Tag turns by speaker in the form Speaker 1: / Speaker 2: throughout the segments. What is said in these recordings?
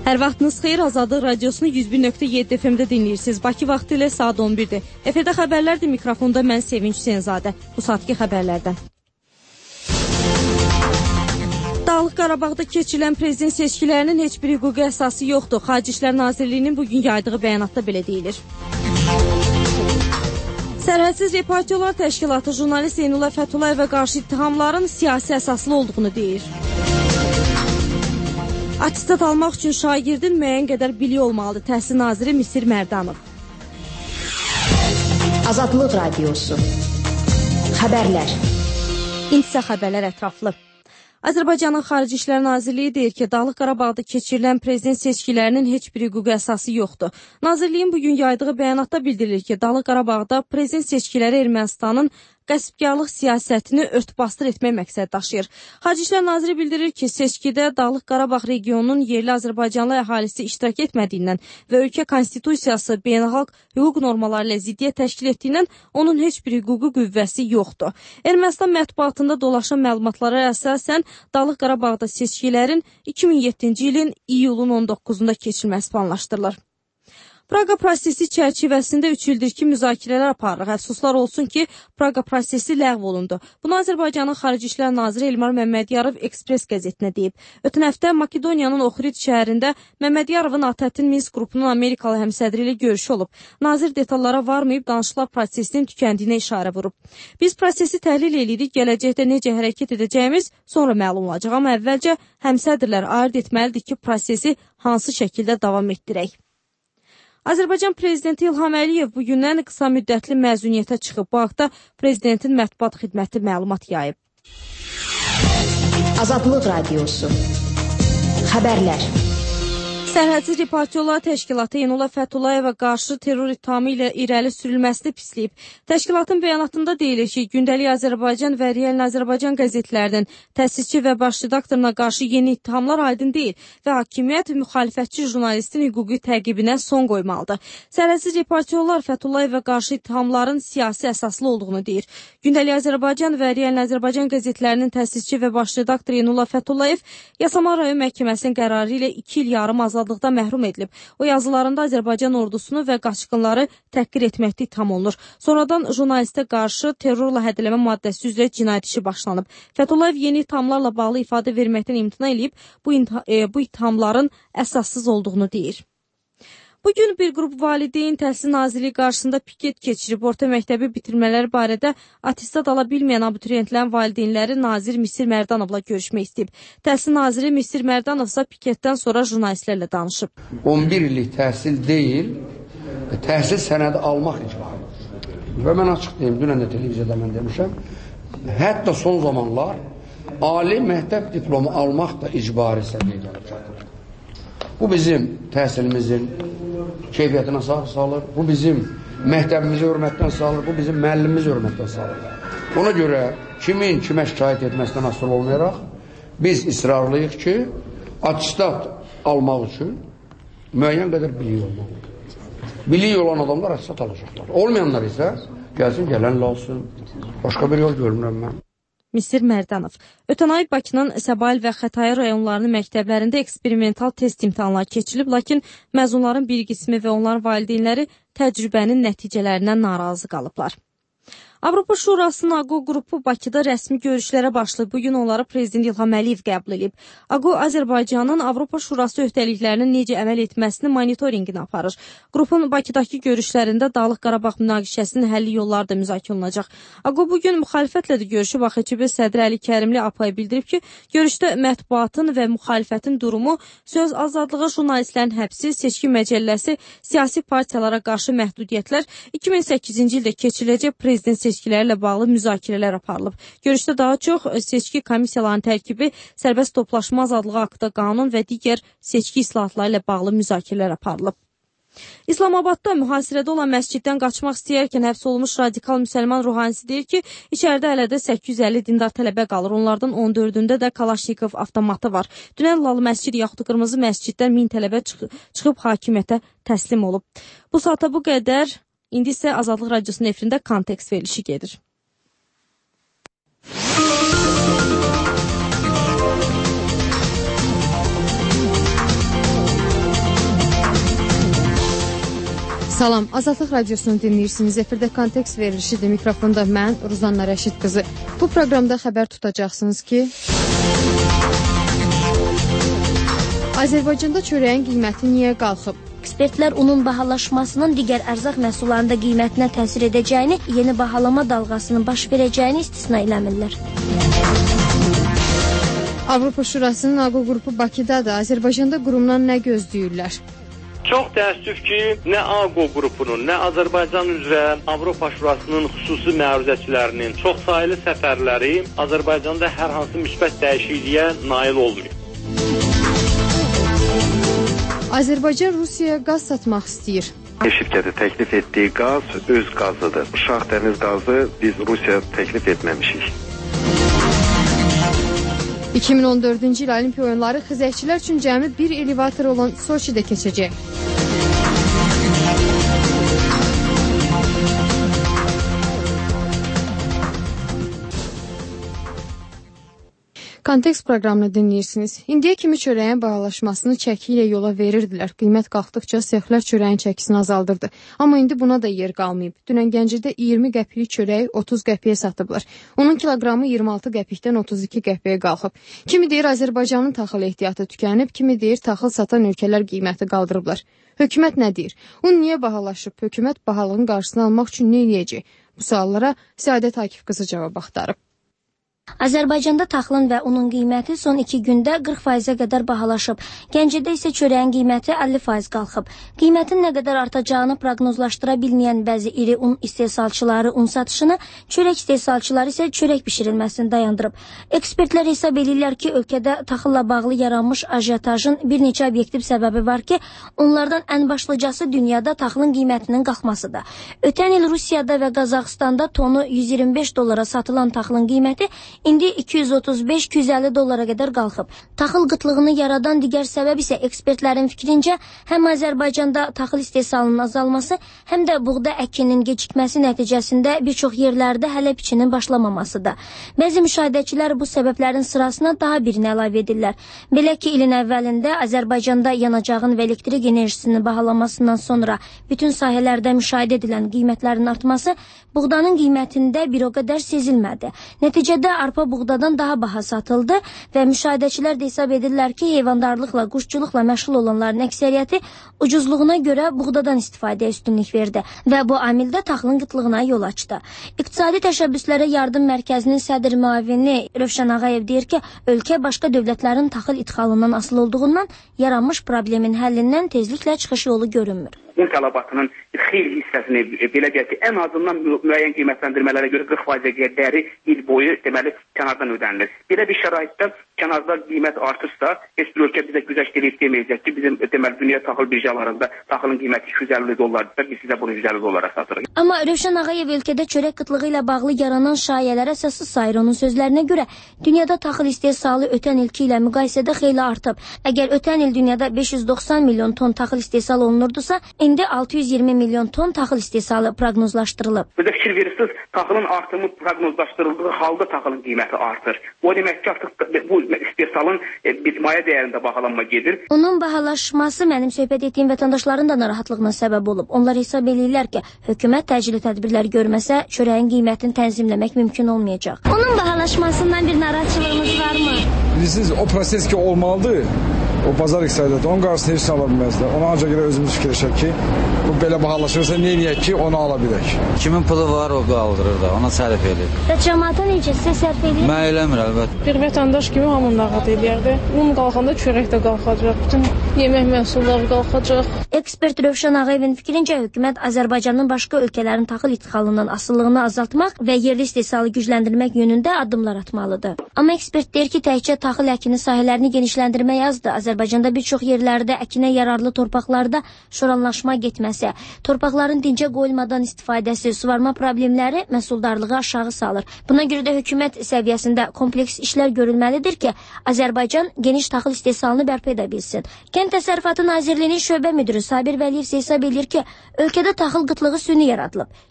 Speaker 1: Hər vaxtınız xeyir, Azadlıq Radiosunu 101.7 FM-də dinləyirsiniz. Bakı vaxtı ilə saat 11-dir. Efirdə xəbərlərdir, mikrofonda mən Sevinç Hüseynzadə. Bu saatki xəbərlərdən. Dağlıq Qarabağda keçirilən prezident seçkilərinin heç bir hüquqi əsası yoxdur. Xarici İşlər Nazirliyinin bugün yaydığı bəyanatda belə deyilir. Sərhədsiz Reportyorlar Təşkilatı jurnalist Zeynullah Fəthulayevə qarşı ittihamların siyasi əsaslı olduğunu deyir. Attestat almaq üçün şagirdin müəyyən qədər biliyi olmalıdır. Təhsil naziri Misir Mərdanov.
Speaker 2: Azadlıq Radiosu. Xəbərlər.
Speaker 1: İntisə xəbərlər ətraflı. Azərbaycanın Xarici İşlər Nazirliyi deyir ki, Dağlıq Qarabağda keçirilən prezident seçkilərinin heç bir hüquqi əsası yoxdur. Nazirliyin bugün yaydığı bəyanatda bildirilir ki, Dağlıq Qarabağda prezident seçkiləri Ermənistanın qəsbkarlıq siyasətini örtbasdır etmək məqsəd daşıyır. Xarici İşlər Naziri bildirir ki, seçkidə Dağlıq Qarabağ regionunun yerli Azərbaycanlı əhalisi iştirak etmədiyindən və ölkə konstitusiyası beynəlxalq hüquq normaları ilə ziddiyyət təşkil etdiyindən onun heç bir hüquqi qüvvəsi yoxdur. Ermənistan mətbuatında dolaşan məlumatlara əsasən Dağlıq Qarabağda seçkilərin 2007-ci ilin iyulun 19-da keçirilməsi planlaşdırılır. Praqa prosesi çərçivəsində 3 ildir ki, müzakirələr aparırıq. Əfsuslar olsun ki, Praqa prosesi ləğv olundu. Bunu Azərbaycanın Xarici İşlər Naziri Elmar Məmmədiyarov Ekspres qəzetinə deyib. Ötən həftə Makedoniyanın Ohrid şəhərində Məmmədyarovun ATƏT-in Minsk qrupunun Amerikalı həmsədri ilə görüşü olub. Nazir detallara varmayıb danışıqlar prosesinin tükəndiyinə işarə vurub. Biz prosesi təhlil edirik, gələcəkdə necə hərəkət edəcəyimiz sonra məlum olacaq. Amma əvvəlcə həmsədrlər ayırd etməlidir ki, prosesi hansı şəkildə davam etdirək. Azərbaycan Prezidenti İlham Əliyev bugündən qısa müddətli məzuniyyətə çıxıb. Bu haqda Prezidentin mətbuat xidməti məlumat yayıb.
Speaker 2: Azadlıq Radiosu. Xəbərlər.
Speaker 1: Sərhədsiz Reportyorlar Təşkilatı Zeynullah Fəthulayevə qarşı terror ittihamı ilə irəli sürülməsini pisləyib. Təşkilatın bəyanatında deyilir ki, Gündəlik Azərbaycan və Real Azərbaycan qəzetlərinin təsisçi və baş redaktoruna qarşı yeni ittihamlar aydın deyil və hakimiyyət müxalifətçi jurnalistin hüquqi təqibinə son qoymalıdır. Sərhədsiz Reportyorlar Fəthulayevə qarşı ittihamların siyasi əsaslı olduğunu deyir. Gündəlik Azərbaycan və Real Azərbaycan qəzetlərinin təsisçi və baş redaktoru Zeynullah Fəthullayev Yasamal rayon məhkəməsinin qərarı ilə 2 il yarım azadlıqdan məhrum edilib. O yazılarında Azərbaycan ordusunu və qaçqınları təhqir etməkdə itham olunur. Sonradan jurnalistə qarşı terrorla hədələmə maddəsi üzrə cinayət işi başlanıb. Fəthullayev yeni ithamlarla bağlı ifadə verməkdən imtina edib, bu ithamların əsassız olduğunu deyir. Bugün bir qrup valideyn Təhsil Nazirliyi qarşısında piket keçirib. Orta məktəbi bitirmələri barədə attestat ala bilməyən abituriyentlərin valideynləri Nazir Misir Mərdanovla görüşmək istəyib. Təhsil Naziri Misir Mərdanov isə piketdən sonra jurnalistlərlə danışıb.
Speaker 3: 11 illik təhsil deyil, təhsil sənədi almaq icbaridir. Və mən açıq deyim, dünən də televiziyada mən demişəm, hətta son zamanlar ali məktəb diplomu almaq da icbari səviyyəyə gəlib çatır. Bu bizim təhsilimizin keyfiyyətinə salır, bu bizim məktəbimizi hörmətdən salır, bu bizim müəllimimizi hörmətdən salır. Ona görə kimin kimə şikayət etməsindən asılı olmayaraq, biz israrlıyıq ki, attestat almaq üçün müəyyən qədər biliyi olmalıdır. Biliyi olan adamlar attestat alacaqlar. Olmayanlar isə gəlsin, gələn alsın. Başqa bir yol görmürəm mən.
Speaker 1: Misir Mərdanov. Ötən ay Bakının Səbail və Xətai rayonlarının məktəblərində eksperimental test imtahanları keçirilib, lakin məzunların bir qismi və onların valideynləri təcrübənin nəticələrindən narazı qalıblar. Avropa Şurasının AQO qrupu Bakıda rəsmi görüşlərə başlayıb. Bugün onları Prezident İlham Əliyev qəbul edib. AQO Azərbaycanın Avropa Şurası öhdəliklərinin necə əməl etməsini monitorinqini aparır. Qrupun Bakıdakı görüşlərində Dağlıq Qarabağ münaqişəsinin həlli yolları da müzakirə olunacaq. AQO bugün müxalifətlə də görüşüb. AXÇB sədri Əli Kərimli APAya bildirib ki, görüşdə mətbuatın və müxalifətin durumu, söz azadlığı, jurnalistlərin həbsi, seçki məcəlləsi, siyasi partiyalara qarşı məhdudiyyətlər, 2008-ci ildə keçiriləcək prezident seçkilərlə bağlı müzakirələr aparılıb. Görüşdə daha çox seçki komissiyalarının tərkibi, sərbəst toplaşma azadlığı haqqında qanun və digər seçki islahatları ilə bağlı müzakirələr aparılıb. İslamabadda mühasirədə olan məsciddən qaçmaq istəyərkən həbs olunmuş radikal müsəlman ruhanisi deyir ki, içəridə hələ də 850 dindar tələbə qalır. Onlardan 14-ündə də Kalaşnikov avtomatı var. Dünən Lalı məscid yaxud Qırmızı məsciddən 1000 tələbə çıxıb hakimiyyətə təslim olub. Bu saata bu qədər. İndi isə Azadlıq Radiosunun efirində kontekst verilişi gedir.
Speaker 4: Salam, Azadlıq Radiosunu dinləyirsiniz. Efirdə kontekst verilişidir. Mikrofonda mən, Ruzanna Rəşid qızı. Bu proqramda xəbər tutacaqsınız ki, Azərbaycanda çörəyin qiyməti niyə qalxıb?
Speaker 5: Ekspertlər unun bahalaşmasının digər ərzaq məhsullarında qiymətinə təsir edəcəyini, yeni bahalama dalğasının baş verəcəyini istisna eləmirlər.
Speaker 4: Avropa Şurasının AQO qrupu Bakıdadır. Azərbaycanda qurumdan nə gözləyirlər?
Speaker 6: Çox təəssüf ki, nə AQO qrupunun, nə Azərbaycan üzrə Avropa Şurasının xüsusi məruzəçilərinin çoxsaylı səfərləri Azərbaycanda hər hansı müsbət dəyişikliyə nail olmuyor.
Speaker 4: Azərbaycan Rusiyaya qaz satmaq istəyir.
Speaker 7: Şirkəti təklif etdiyi qaz öz qazıdır. Şah dəniz qazı biz Rusiyaya təklif etməmişik.
Speaker 4: 2014-cü il Olimpiya oyunları xizəkçilər üçün cəmi bir elevator olan Soçidə keçəcək. Kontekst proqramını dinləyirsiniz. İndiyə kimi çörəyin bahalaşmasını çəki ilə yola verirdilər. Qiymət qalxdıqca sexlər çörəyin çəkisini azaldırdı. Amma indi buna da yer qalmayıb. Dünən Gəncədə 20 qəpik çörəyi 30 qəpiyə satıblar. Onun kiloqramı 26 qəpikdən 32 qəpiyə qalxıb. Kimi deyir Azərbaycanın taxıl ehtiyatı tükənib, kimi deyir taxıl satan ölkələr qiyməti qaldırıblar. Hökumət nə deyir? Un niyə bahalaşıb? Hökumət bahalığın qarşısını almaq üçün nə eləyəcək? Bu suallara Səadət Akif qızı cavab axtarıb.
Speaker 5: Azərbaycanda taxılın və unun qiyməti son 2 gündə 40%-ə qədər bahalaşıb. Gəncədə isə çörəyin qiyməti 50% qalxıb. Qiymətin nə qədər artacağını proqnozlaşdıra bilməyən bəzi iri un istehsalçıları un satışını, çörək istehsalçıları isə çörək bişirilməsini dayandırıb. Ekspertlər hesab edirlər ki, ölkədə taxılla bağlı yaranmış ajiotajın bir neçə obyektiv səbəbi var ki, onlardan ən başlıcası dünyada taxılın qiymətinin qalxmasıdır. Ötən il Rusiyada və Qazaxstanda tonu 125 dollara satılan taxılın qiyməti indi 235-250 dollara qədər qalxıb. Taxıl qıtlığını yaradan digər səbəb isə ekspertlərin fikrincə həm Azərbaycanda taxıl istehsalının azalması, həm də buğda əkinin gecikməsi nəticəsində bir çox yerlərdə hələ biçinin başlamamasıdır. Bəzi müşahidəçilər bu səbəblərin sırasına daha birini əlavə edirlər. Belə ki, ilin əvvəlində Azərbaycanda yanacağın və elektrik enerjisinin bahalanmasından sonra bütün sahələrdə müşahidə edilən qiymətlərin artması buğdanın qiymətində bir o qədər sezilmədi. Nəticədə arpa buğdadan daha baha satıldı və müşahidəçilər də hesab edirlər ki, heyvandarlıqla, quşçuluqla məşğul olanların əksəriyyəti ucuzluğuna görə buğdadan istifadəyə üstünlük verdi və bu amildə taxılın qıtlığına yol açdı. İqtisadi təşəbbüslərə yardım mərkəzinin sədr müavini Rövşən Ağayev deyir ki, ölkə başqa dövlətlərin taxıl idxalından asılı olduğundan yaranmış problemin həllindən tezliklə çıxış yolu görünmür.
Speaker 8: Un tələbatının xeyli hissəsini belə deyək ki, ən azından müəyyən qiymətləndirmələrə görə 40% qədəri il boyu deməli kənardan ödənilir. Belə bir şəraitdə kənarda qiymət artırsa, heç bir ölkə bizə güzəşt edib deməyəcək ki, bizim deməli dünya taxıl birjalarında taxılın qiyməti 250 dollardır, biz sizə bunu 150 dollara satırıq.
Speaker 5: Amma Rövşən Ağayev ölkədə çörək qıtlığı ilə bağlı yaranan şayələrə əsassız sayır. Onun sözlərinə görə dünyada taxıl istehsalı ötən ilki ilə müqayisədə xeyli artıb. Əgər ötən il dünyada 590 milyon ton taxıl istehsal olunurdusa, indi 620 milyon ton taxıl istehsalı proqnozlaşdırılıb.
Speaker 8: Burada fikir verirsiniz, taxılın artımı proqnozlaşdırıldığı halda taxılın qiyməti artır. O demək ki, artıq bu istehsalın bir maya dəyərində bahalanma gedir.
Speaker 5: Onun bahalaşması mənim söhbət etdiyim vətəndaşların da narahatlığına səbəb olub. Onlar hesab edirlər ki, hökumət təcili tədbirlər görməsə, çörəyin qiymətini tənzimləmək mümkün olmayacaq. Onun bahalaşmasından bir narahatçılığınız varmı?
Speaker 9: Bilirsiniz, o proses ki olmalıdır. O bazar iqtisadiyyatı onun qarşısını heç ala bilməzlər. Ona ancaq görə özümüz fikirləşək ki, bu belə bahalaşırsa nə edək ki, onu ala bilək.
Speaker 10: Kimin pulu var, o qaldırır da, ona sərf edir.
Speaker 5: Və cəmaata necə sizə sərf edir?
Speaker 10: Mən eləmir, əlbəttə.
Speaker 11: Bir vətəndaş kimi hamı narahat edirdi. Un qalxanda çörək də qalxacaq, bütün yemək məhsulları qalxacaq.
Speaker 5: Ekspert Rövşən Ağayevin fikrincə hökumət Azərbaycanın başqa ölkələrin taxıl idxalından asılılığını azaltmaq və yerli istehsalı gücləndirmək yönündə addımlar atmalıdır. Amma ekspert deyir ki, təkcə taxıl əkini sahələrini genişləndirmək azdır. Azərbaycanda bir çox yerlərdə əkinə yararlı torpaqlarda şoranlaşma getməsi, torpaqların dincə qoyulmadan istifadəsi, suvarma problemləri məhsuldarlığı aşağı salır. Buna görə də hökumət səviyyəsində kompleks işlər görülməlidir ki, Azərbaycan geniş taxıl istehsalını bərpa edə bilsin. Kənd Təsərrüfatı Nazirliyinin şöbə müdürü Sabir Vəliyev hesab edir ki, ölkədə taxıl qıtlığı süni yaradılıb.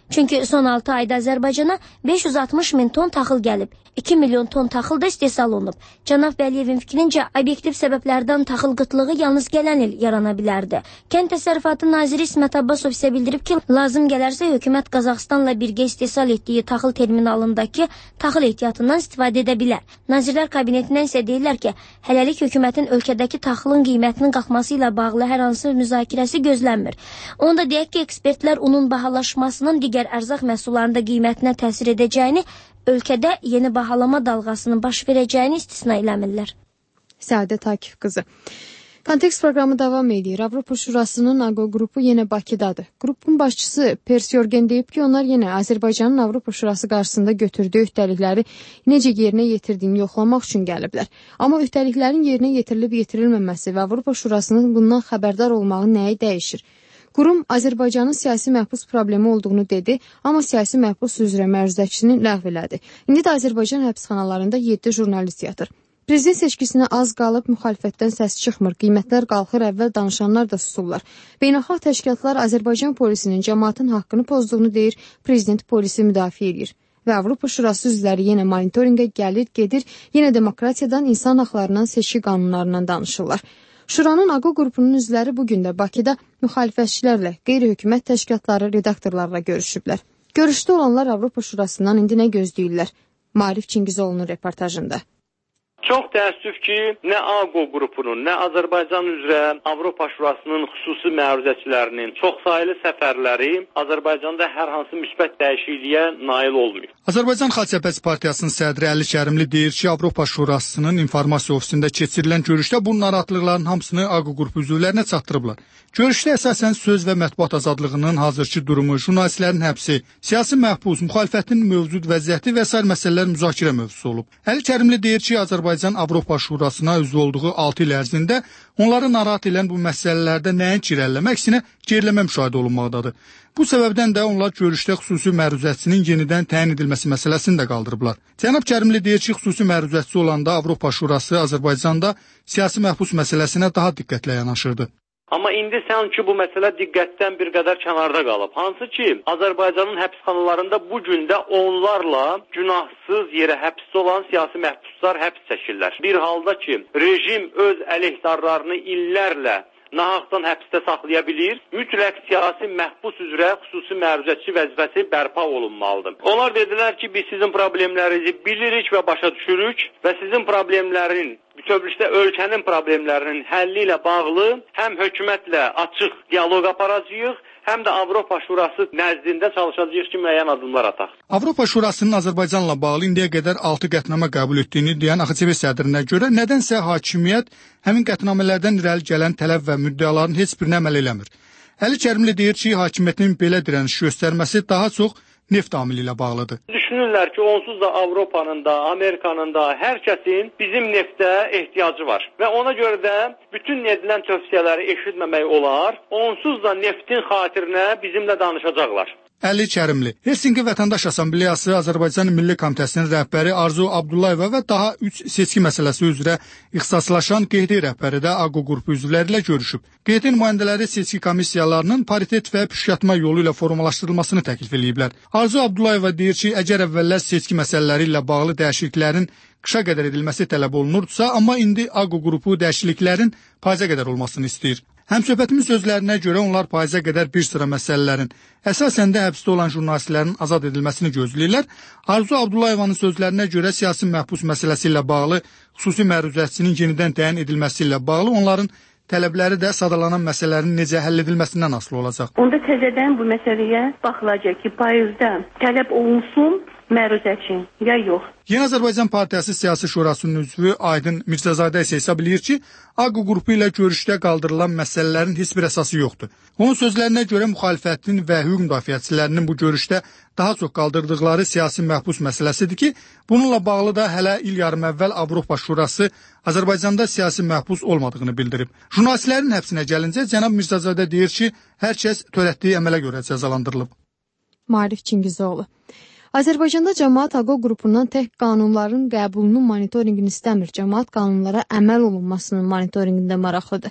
Speaker 5: Çünki son 6 ayda Azərbaycana 560 min ton taxıl gəlib. 2 milyon ton taxıl da istehsal olunub. Cənab Vəliyevin fikrincə, obyektiv səbəblərdən taxıl qıtlığı yalnız gələn il yarana bilərdi. Kənd Təsərrüfatı Naziri İsmət Abbasov isə bildirib ki, lazım gələrsə hökumət Qazaxıstanla birgə istehsal etdiyi taxıl terminalındakı taxıl ehtiyatından istifadə edə bilər. Nazirlər Kabinetindən isə deyirlər ki, hələlik hökumətin ölkədəki taxılın qiymətinin qalxması ilə bağlı hər hansı müzakirəsi gözlənmir. Onda deyək ki, ekspertlər unun bahalaşmasının digər ərzaq məhsullarında qiymətinə təsir edəcəyini, ölkədə yeni bahalama dalğasının baş verəcəyini istisna eləmirlər.
Speaker 4: Səadət Akif qızı. Kontekst proqramı davam edir. Avropa Şurasının AQO qrupu yenə Bakıdadır. Qrupun başçısı Persyorgen deyib ki, onlar yenə Azərbaycanın Avropa Şurası qarşısında götürdüyü öhdəlikləri necə yerinə yetirdiyini yoxlamaq üçün gəliblər. Amma öhdəliklərin yerinə yetirilib yetirilməməsi və Avropa Şurasının bundan xəbərdar olmağı nəyi dəyişir? Qurum Azərbaycanın siyasi məhbus problemi olduğunu dedi, amma siyasi məhbus üzrə məruzəçisini ləğv elədi. İndi də Azərbaycan həbsxanalarında 7 jurnalist yatır. Prezident seçkisinə az qalıb müxalifətdən səs çıxmır, qiymətlər qalxır, əvvəl danışanlar da susurlar. Beynəlxalq təşkilatlar Azərbaycan polisinin cəmaatın haqqını pozduğunu deyir, prezident polisi müdafiə edir. Və Avropa Şurası üzvləri yenə monitorinqə gəlir, gedir, yenə demokratiyadan, insan haqlarından, seçki qanunlarından danışırlar. Şuranın AQO qrupunun üzvləri bugün də Bakıda müxalifətçilərlə, qeyri-hökumət təşkilatları, redaktorlarla görüşüblər. Görüşdə olanlar Avropa Şurasından indi nə gözləyirlər? Marif Çingizoğlu'nun reportajında.
Speaker 6: Çox təəssüf ki, nə AQO qrupunun, nə Azərbaycan üzrə Avropa Şurasının xüsusi məruzəçilərinin çoxsaylı səfərləri Azərbaycanda hər hansı müsbət dəyişikliyə nail olmuyor.
Speaker 12: Azərbaycan Xalq Partiyasının sədri Əli Kərimli deyir ki, Avropa Şurasının informasiya ofisində keçirilən görüşdə bu narahatlıqların hamısını AQO qrupu üzvlərinə çatdırıblar. Görüşdə əsasən söz və mətbuat azadlığının hazırki durumu, jurnalistlərin həbsi, siyasi məhbus, müxalifətin mövcud vəziyyəti və sair məsələlər müzakirə mövzusu olub. Əli Kərimli deyir ki, Azərbaycan Avropa Şurasına üzv olduğu 6 il ərzində onları narahat edən bu məsələlərdə nəinki irəliləmək, əksinə geriləmə müşahidə olunmaqdadır. Bu səbəbdən də onlar görüşdə xüsusi məruzətçinin yenidən təyin edilməsi məsələsini də qaldırıblar. Cənab Kərimli deyir ki, xüsusi məruzətçi olanda Avropa Şurası Azərbaycanda siyasi məhbus məsələsinə daha diqqətlə yanaşırdı.
Speaker 6: Amma indi sanki bu məsələ diqqətdən bir qədər kənarda qalıb. Hansı ki, Azərbaycanın həbsxanalarında bu gün də onlarla günahsız yerə həbsdə olan siyasi məhbuslar həbs çəkirlər. Bir halda ki, rejim öz əleyhdarlarını illərlə nahaqdan həbsdə saxlaya bilir, mütləq siyasi məhbus üzrə xüsusi məruzətçi vəzifəsi bərpa olunmalıdır. Onlar dedilər ki, biz sizin problemlərinizi bilirik və başa düşürük və sizin problemlərin bütövlükdə ölkənin problemlərinin həlli ilə bağlı həm hökumətlə açıq dialoq aparacağıq, həm də Avropa Şurası nəzdində çalışacağıq ki, müəyyən addımlar ataq.
Speaker 12: Avropa Şurasının Azərbaycanla bağlı indiyə qədər 6 qətnamə qəbul etdiyini deyən AXCB sədrinə görə nədənsə hakimiyyət həmin qətnamələrdən irəli gələn tələb və müddəaların heç birinə əməl eləmir. Əli Kərimli deyir ki, hakimiyyətin belə dirəniş göstərməsi daha çox neft amili ilə bağlıdır.
Speaker 6: Düşünürlər ki, onsuz da Avropanın da, Amerikanın da, hər kəsin bizim neftə ehtiyacı var. Və ona görə də bütün edilən tövsiyələri eşitməmək olar. Onsuz da neftin xatirinə bizimlə danışacaqlar.
Speaker 12: Əli Kərimli. Helsinki Vətəndaş Assambleyası Azərbaycan Milli Komitəsinin rəhbəri Arzu Abdullayeva və daha 3 seçki məsələsi üzrə ixtisaslaşan QHT rəhbəri də AQO qrupu üzvləri ilə görüşüb. QHT nümayəndələri seçki komissiyalarının paritet və püşkatma yolu ilə formalaşdırılmasını təklif ediblər. Arzu Abdullayeva deyir ki, əgər əvvəllər seçki məsələləri ilə bağlı dəyişikliklərin qışa qədər edilməsi tələb olunurdsa, amma indi AQO qrupu dəyişikliklərin payıza qədər olmasını istəyir. Həmsöhbətimin sözlərinə görə onlar payıza qədər bir sıra məsələlərin, əsasən də həbsdə olan jurnalistlərin azad edilməsini gözləyirlər. Arzu Abdullayevanın sözlərinə görə siyasi məhbus məsələsi ilə bağlı xüsusi məruzətçinin yenidən təyin edilməsi ilə bağlı onların tələbləri də sadalanan məsələlərin necə həll edilməsindən asılı olacaq.
Speaker 13: Onda təzədən bu məsələyə baxılacaq ki, payızda tələb olunsun məruzəçi ya yox.
Speaker 12: Yeni Azərbaycan Partiyası Siyasi Şurasının üzvü Aydın Mirzəzadə isə hesab eləyir ki, AQO qrupu ilə görüşdə qaldırılan məsələlərin heç bir əsası yoxdur. Onun sözlərinə görə müxalifətin və hüquq müdafiəçilərinin bu görüşdə daha çox qaldırdıqları siyasi məhbus məsələsidir ki, bununla bağlı da hələ il yarım əvvəl Avropa Şurası Azərbaycanda siyasi məhbus olmadığını bildirib. Jurnalistlərin həbsinə gəlincə cənab Mirzəzadə deyir ki, hər kəs törətdiyi əmələ görə cəzalandırılıb.
Speaker 4: Marif Çingizoğlu. Azərbaycanda cəmaət AQO qrupundan tək qanunların qəbulunun monitorinqini istəmir. Cəmaət qanunlara əməl olunmasının monitorinqində maraqlıdır.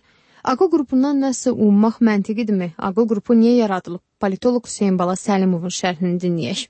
Speaker 4: AQO qrupundan nəsə ummaq məntiqidirmi? AQO qrupu niyə yaradılıb? Politoloq Hüseyn Bala Səlimovun şərhini dinləyək.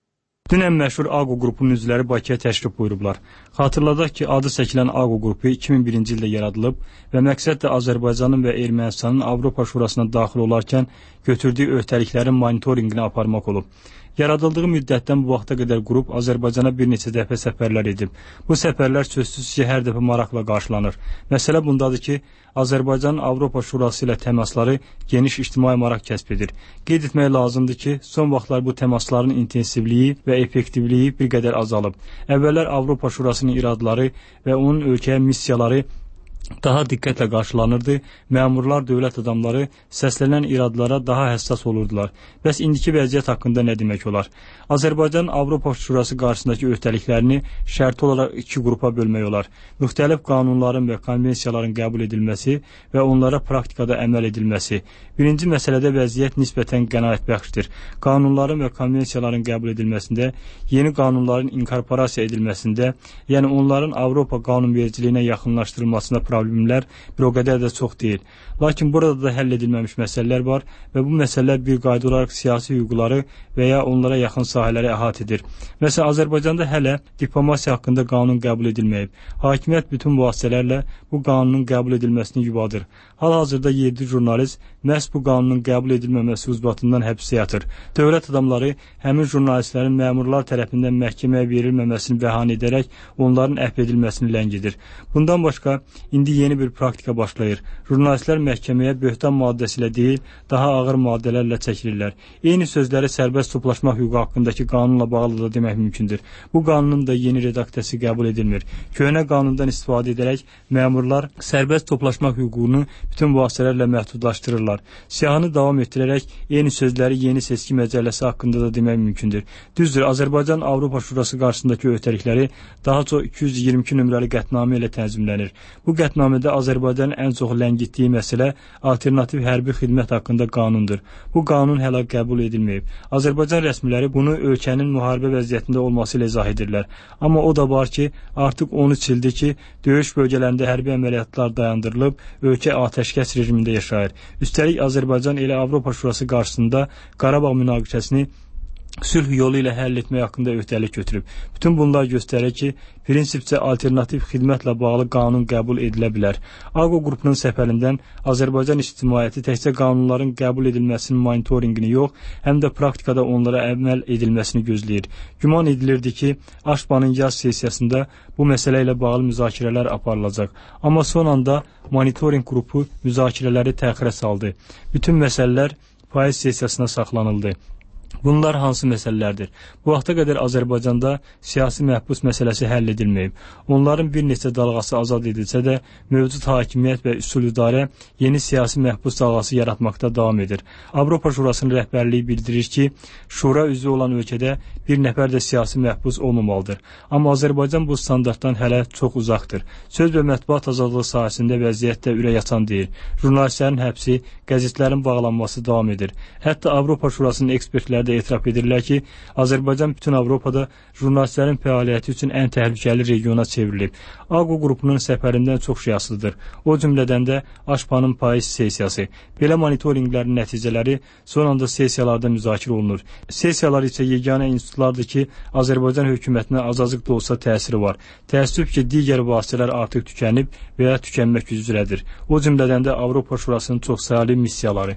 Speaker 14: Dünən məşhur AQO qrupunun üzvləri Bakıya təşrif buyurublar. Xatırladaq ki, adı çəkilən AQO qrupu 2001-ci ildə yaradılıb və məqsəd də Azərbaycanın və Ermənistanın Avropa Şurasına daxil olarkən götürdüyü öhdəliklərin monitorinqini aparmaq olub. Yaradıldığı müddətdən bu vaxta qədər qrup Azərbaycana bir neçə dəfə səfərlər edib. Bu səfərlər sözsüz ki, hər dəfə maraqla qarşılanır. Məsələ bundadır ki, Azərbaycanın Avropa Şurası ilə təmasları geniş ictimai maraq kəsb edir. Qeyd etmək lazımdır ki, son vaxtlar bu təmasların intensivliyi və effektivliyi bir qədər azalıb. Əvvəllər Avropa Şurasının iradları və onun ölkəyə missiyaları daha diqqətlə qarşılanırdı, məmurlar, dövlət adamları səslənən iradlara daha həssas olurdular. Bəs indiki vəziyyət haqqında nə demək olar? Azərbaycanın Avropa Şurası qarşısındakı öhdəliklərini şərti olaraq iki qrupa bölmək olar. Müxtəlif qanunların və konvensiyaların qəbul edilməsi və onlara praktikada əməl edilməsi. Birinci məsələdə vəziyyət nisbətən qənaətbəxşdir. Qanunların və konvensiyaların qəbul edilməsində, yeni qanunların inkorporasiya edilməsində, yəni onların Avropa qanunvericiliyinə yaxınlaşdırılmasında problemlər bir o qədər də çox deyil. Lakin burada da həll edilməmiş məsələlər var və bu məsələlər bir qayda olaraq siyasi hüquqları və ya onlara yaxın sahələri əhatə edir. Məsələn, Azərbaycanda hələ diplomasiya haqqında qanun qəbul edilməyib. Hakimiyyət bütün vasitələrlə bu qanunun qəbul edilməsini yubadır. Hal-hazırda 7 jurnalist məhz bu qanunun qəbul edilməməsi ucbatından həbsə yatır. Dövlət adamları həmin jurnalistlərin məmurlar tərəfindən məhkəməyə verilməməsini bəhanə edərək onların əhv edilməsini ləngidir. Bundan başqa, indi yeni bir praktika başlayır. Jurnalistlər məhkəməyə böhtan maddəsi ilə deyil, daha ağır maddələrlə çəkilirlər. Eyni sözləri sərbəst toplaşmaq hüququ haqqındakı qanunla bağlı da demək mümkündür. Bu qanunun da yeni redaksiyası qəbul edilmir. Köhnə qanundan istifadə edərək məmurlar sərbəst toplaşmaq hüququnu bütün vasitələrlə məhdudlaşdırırlar. Siyahını davam etdirərək eyni sözləri yeni seçki məcəlləsi haqqında da demək mümkündür. Düzdür, Azərbaycan Avropa Şurası qarşısındakı öhdəlikləri daha çox 222 nömrəli qətnamə ilə tənzimlənir. Bu qətnamədə Azərbaycanın ən çox ləngitdiyi məsələ alternativ hərbi xidmət haqqında qanundur. Bu qanun hələ qəbul edilməyib. Azərbaycan rəsmiləri bunu ölkənin müharibə vəziyyətində olması ilə izah edirlər. Amma o da var ki, artıq 13 ildir ki, döyüş bölgələrində hərbi əməliyyatlar dayandırılıb, ölkə atəşkəs rejimində yaşayır. Üstəlik Azərbaycan elə Avropa Şurası qarşısında Qarabağ münaqişəsini sülh yolu ilə həll etmək haqqında öhdəlik götürüb. Bütün bunlar göstərir ki, prinsipcə alternativ xidmətlə bağlı qanun qəbul edilə bilər. AQO qrupunun səfərindən Azərbaycan ictimaiyyəti təkcə qanunların qəbul edilməsinin monitorinqini yox, həm də praktikada onlara əməl edilməsini gözləyir. Güman edilirdi ki, AŞBAN-ın yaz sessiyasında bu məsələ ilə bağlı müzakirələr aparılacaq. Amma son anda monitorinq qrupu müzakirələri təxirə saldı. Bütün məsələlər payız sessiyasına saxlanıldı. Bunlar hansı məsələlərdir? Bu vaxta qədər Azərbaycanda siyasi məhbus məsələsi həll edilməyib. Onların bir neçə dalğası azad edilsə də, mövcud hakimiyyət və üsul idarə yeni siyasi məhbus dalğası yaratmaqda davam edir. Avropa Şurasının rəhbərliyi bildirir ki, Şura üzvü olan ölkədə bir nəfər də siyasi məhbus olmamalıdır. Amma Azərbaycan bu standartdan hələ çox uzaqdır. Söz və mətbuat azadlığı sahəsində vəziyyət də ürək açan deyil. Jurnalistlərin həbsi, qəzetlərin bağlanması davam edir. Hətta Avropa Şurasının ekspertləri də etiraf edirlər ki, Azərbaycan bütün Avropada jurnalistlərin fəaliyyəti üçün ən təhlükəli regiona çevrilib. AQO qrupunun səfərindən çox şey asılıdır. O cümlədən də AŞBAN-ın payız sessiyası. Belə monitorinqlərin nəticələri son anda sessiyalarda müzakirə olunur. Sessiyalar isə yeganə institutlardır ki, Azərbaycan hökumətinə azacıq da olsa təsiri var. Təəssüf ki, digər vasitələr artıq tükənib və ya tükənmək üzrədir. O cümlədən də Avropa Şurasının çoxsaylı missiyaları.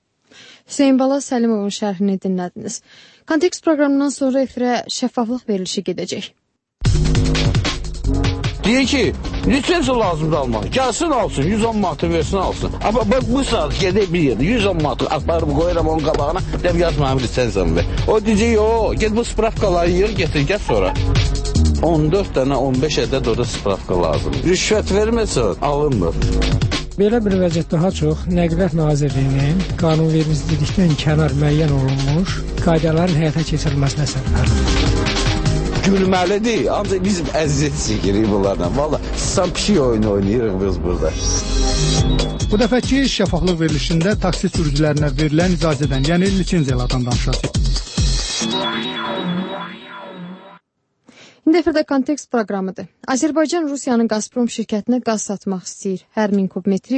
Speaker 4: Hüseyn Bala Səlimovun şərhini dinlədiniz. Kontekst proqramından sonra efirə şəffaflıq verilişi gedəcək.
Speaker 15: Deyir ki, lisensiya lazımdır almaq. Gəlsin alsın, 110 manatı versin alsın. Amma bu saat gedək bir yerdə 110 manatı aparıb qoyuram onun qabağına, deyəm yaz mənim lisensiyamı ver. O deyəcək, get bu spravkaları yığ, getir, gəl sonra. 14 dənə, 15 ədəd orada spravka lazım. Rüşvət verməsən, alınmır.
Speaker 16: Belə bir vəziyyət daha çox Nəqliyyat Nazirliyinin qanunvericilikdən kənar müəyyən olunmuş qaydaların həyata keçirilməsinə səbəbdir.
Speaker 15: Gülməlidir, ancaq biz əziyyət çəkirik bunlardan. Valla, sən pişik oyunu oynayırıq biz burada.
Speaker 12: Bu dəfəki şəffaflıq verilişində taksi sürücülərinə verilən icazədən, yəni lisenziyalardan danışacağıq.
Speaker 4: İndi efirdə kontekst proqramıdır. Azərbaycan Rusiyanın Gazprom şirkətinə qaz satmaq istəyir. Hər 1000 kub metri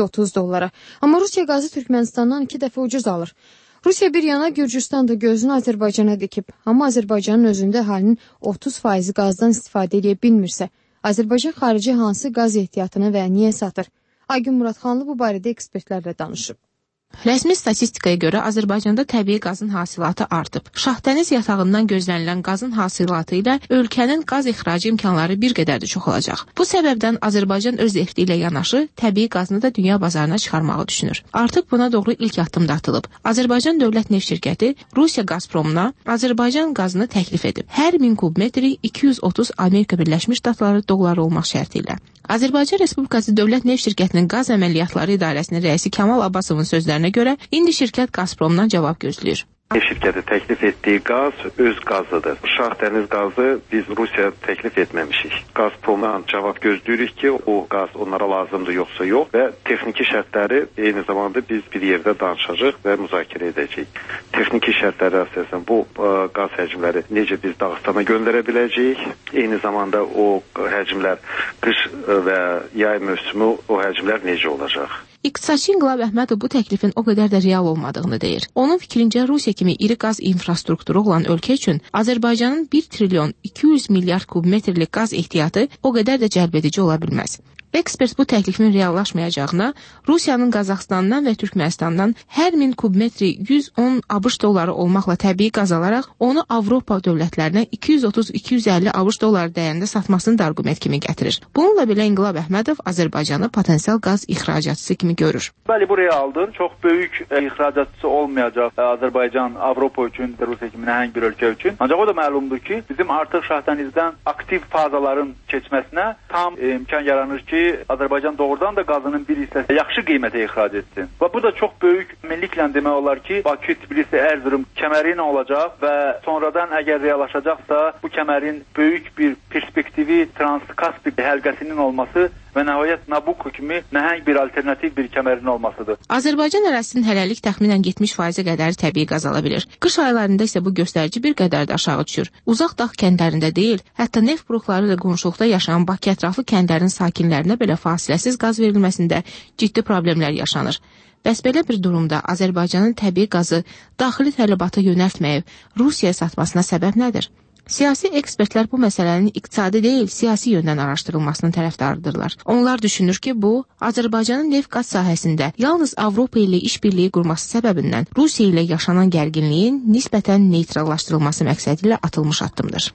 Speaker 4: $230. Amma Rusiya qazı Türkmenistandan 2 dəfə ucuz alır. Rusiya bir yana Gürcüstan da gözünü Azərbaycana dikib. Amma Azərbaycanın özündə əhalinin 30% qazdan istifadə edə bilmirsə, Azərbaycan xarici hansı qaz ehtiyatını və niyə satır? Aygün Muradxanlı bu barədə ekspertlərlə danışıb.
Speaker 17: Rəsmi statistikaya görə Azərbaycanda təbii qazın hasilatı artıb. Şahdəniz yatağından gözlənilən qazın hasilatı ilə ölkənin qaz ixracı imkanları bir qədər də çoxalacaq. Bu səbəbdən Azərbaycan öz nefti ilə yanaşı təbii qazını da dünya bazarına çıxarmağı düşünür. Artıq buna doğru ilk addım da atılıb. Azərbaycan Dövlət Neft Şirkəti Rusiya Gazpromuna Azərbaycan qazını təklif edib. Hər 1000 kub metri 230 Amerika Birləşmiş Ştatları dolları olmaq şərti ilə. Azərbaycan Respublikası Dövlət Neft Şirkətinin qaz əməliyyatları idarəsinin rəisi Kamal Abbasovun sözlərinə görə indi şirkət Gazpromdan cavab gözləyir.
Speaker 7: Neft şirkəti təklif etdiyi qaz öz qazıdır. Şah dəniz qazı biz Rusiya təklif etməmişik. Gazpromdan cavab gözləyirik ki, o qaz onlara lazımdır yoxsa yox və texniki şərtləri eyni zamanda biz bir yerdə danışacağıq və müzakirə edəcəyik. Texniki şərtlərə əsasən bu qaz həcmləri necə biz Dağıstana göndərə biləcəyik, eyni zamanda o həcmlər qış və yay mövsümü o həcmlər necə olacaq?
Speaker 17: İqtisadçı İnqilab Əhmədov bu təklifin o qədər də real olmadığını deyir. Onun fikrincə Rusiya kimi iri qaz infrastrukturu olan ölkə üçün Azərbaycanın 1 trilyon 200 milyard kub metrlik qaz ehtiyatı o qədər də cəlbedici ola bilməz. Ekspert bu təklifin reallaşmayacağına, Rusiyanın Qazaxstandan və Türkmenistandan hər 1000 kub metri 110 ABŞ dolları olmaqla təbii qaz alaraq onu Avropa dövlətlərinə 230-250 ABŞ dolları dəyərində satmasını da arqument kimi gətirir. Bununla belə İnqilab Əhmədov Azərbaycanı potensial qaz ixracatçısı kimi görür.
Speaker 18: Bəli, bu realdır. Çox böyük ixracatçısı olmayacaq Azərbaycan Avropa üçün, Rusiya kimi nəhəng bir ölkə üçün. Ancaq o da məlumdur ki, bizim artıq şahdənizdən aktiv fazaların keçməsinə tam imkan yaranır ki, Azərbaycan doğrudan da qazının bir hissəsi yaxşı qiymətə ixrac etsin. Və bu da çox böyük milliklə demək olar ki, Bakı, Tbilisi, Erzurum kəməri ilə olacaq və sonradan əgər reallaşacaqsa, bu kəmərin böyük bir perspektivi Transkaspik həlqəsinin olması və nəhayət Nabucco kimi nəhəng bir alternativ bir kəmərin olmasıdır.
Speaker 17: Azərbaycan ərazisinin hələlik təxminən 70% qədəri təbii qaz ala bilir. Qış aylarında isə bu göstərici bir qədər də aşağı düşür. Uzaq dağ kəndlərində deyil, hətta neft buruqları ilə qonşuluqda yaşayan Bakı ətraflı kəndlərin sakinlərinə belə fasiləsiz qaz verilməsində ciddi problemlər yaşanır. Bəs belə bir durumda Azərbaycanın təbii qazı daxili tələbata yönəltməyib Rusiyaya satmasına səbəb nədir? Siyasi ekspertlər bu məsələnin iqtisadi deyil, siyasi yöndən araşdırılmasının tərəfdarıdırlar. Onlar düşünür ki, bu, Azərbaycanın neft-qaz sahəsində yalnız Avropa ilə işbirliyi qurması səbəbindən Rusiya ilə yaşanan gərginliyin nisbətən neytrallaşdırılması məqsədi ilə atılmış addımdır.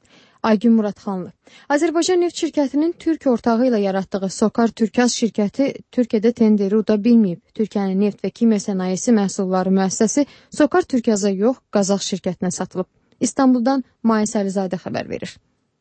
Speaker 4: Aygün Muradxanlı. Azərbaycan Neft Şirkətinin Türk ortağı ilə yaratdığı Sokar Türkaz şirkəti Türkiyədə tenderi uda bilməyib. Türkiyənin neft və kimya sənayesi məhsulları müəssisəsi Sokar Türkaza yox, Qazax şirkətinə satılıb. İstanbuldan Mayis Əlizadə xəbər verir.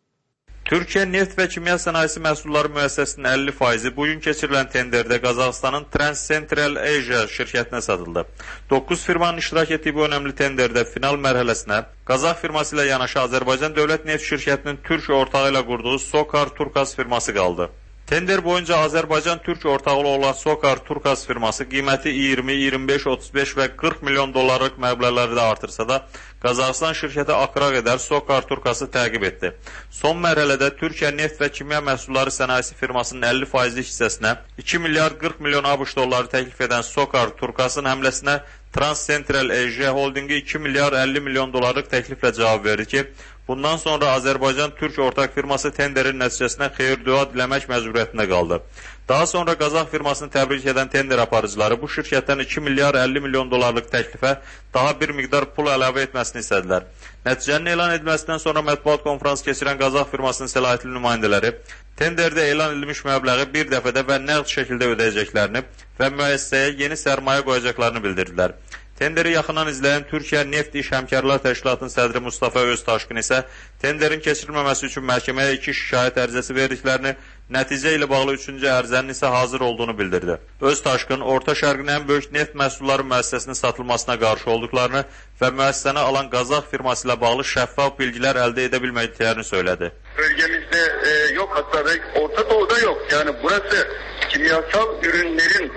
Speaker 19: Türkiyə Neft və Kimya Sənayesi Məhsulları Müəssisəsinin 50% bugün keçirilən tenderdə Qazaxstanın Transcentral Asia şirkətinə satıldı. 9 firmanın iştirak etdiyi bu önəmli tenderdə final mərhələsinə Qazax firması ilə yanaşı Azərbaycan Dövlət Neft Şirkətinin Türk ortağı ilə qurduğu Sokar Turkaz firması qaldı. Tender boyunca Azərbaycan-Türk ortaqlı olan Sokar Turkaz firması qiyməti 20, 25, 35 və 40 milyon dollarlıq məbləğləri də artırsa da, Qazaxstan şirkəti Akra qədər Sokar Turkazı təqib etdi. Son mərhələdə Türkiyə Neft və Kimya Məhsulları Sənayesi firmasının 50% hissəsinə 2 milyard 40 milyon ABŞ dolları təklif edən Sokar Turkazın həmləsinə Transcentral Asia Holdingi 2 milyard 50 milyon dollarlıq təkliflə cavab verdi ki, bundan sonra Azərbaycan-Türk ortaq firması tenderin nəticəsinə xeyir-dua diləmək məcburiyyətində qaldı. Daha sonra Qazax firmasını təbrik edən tender aparıcıları bu şirkətdən 2 milyard 50 milyon dollarlıq təklifə daha bir miqdar pul əlavə etməsini istədilər. Nəticənin elan edilməsindən sonra mətbuat konfransı keçirən Qazax firmasının səlahiyyətli nümayəndələri tenderdə elan edilmiş məbləği bir dəfədə və nəqd şəkildə ödəyəcəklərini və müəssisəyə yeni sərmayə qoyacaqlarını bildirdilər. Tenderi yaxından izləyən Türkiyə Neft İş Həmkarlar Təşkilatının sədri Mustafa Öztaşqın isə tenderin keçirilməməsi üçün məhkəməyə 2 şikayət ərizəsi verdiklərini, nəticə ilə bağlı 3-cü ərizənin isə hazır olduğunu bildirdi. Öztaşqın Orta Şərqin ən böyük neft məhsulları müəssisəsinin satılmasına qarşı olduqlarını və müəssisəni alan Qazax firması ilə bağlı şəffaf bilgilər əldə edə bilmədiklərini söylədi.
Speaker 20: Bölgemizde yok, hatta Orta Doğu'da yok. Yani burası kimyasal ürünlerin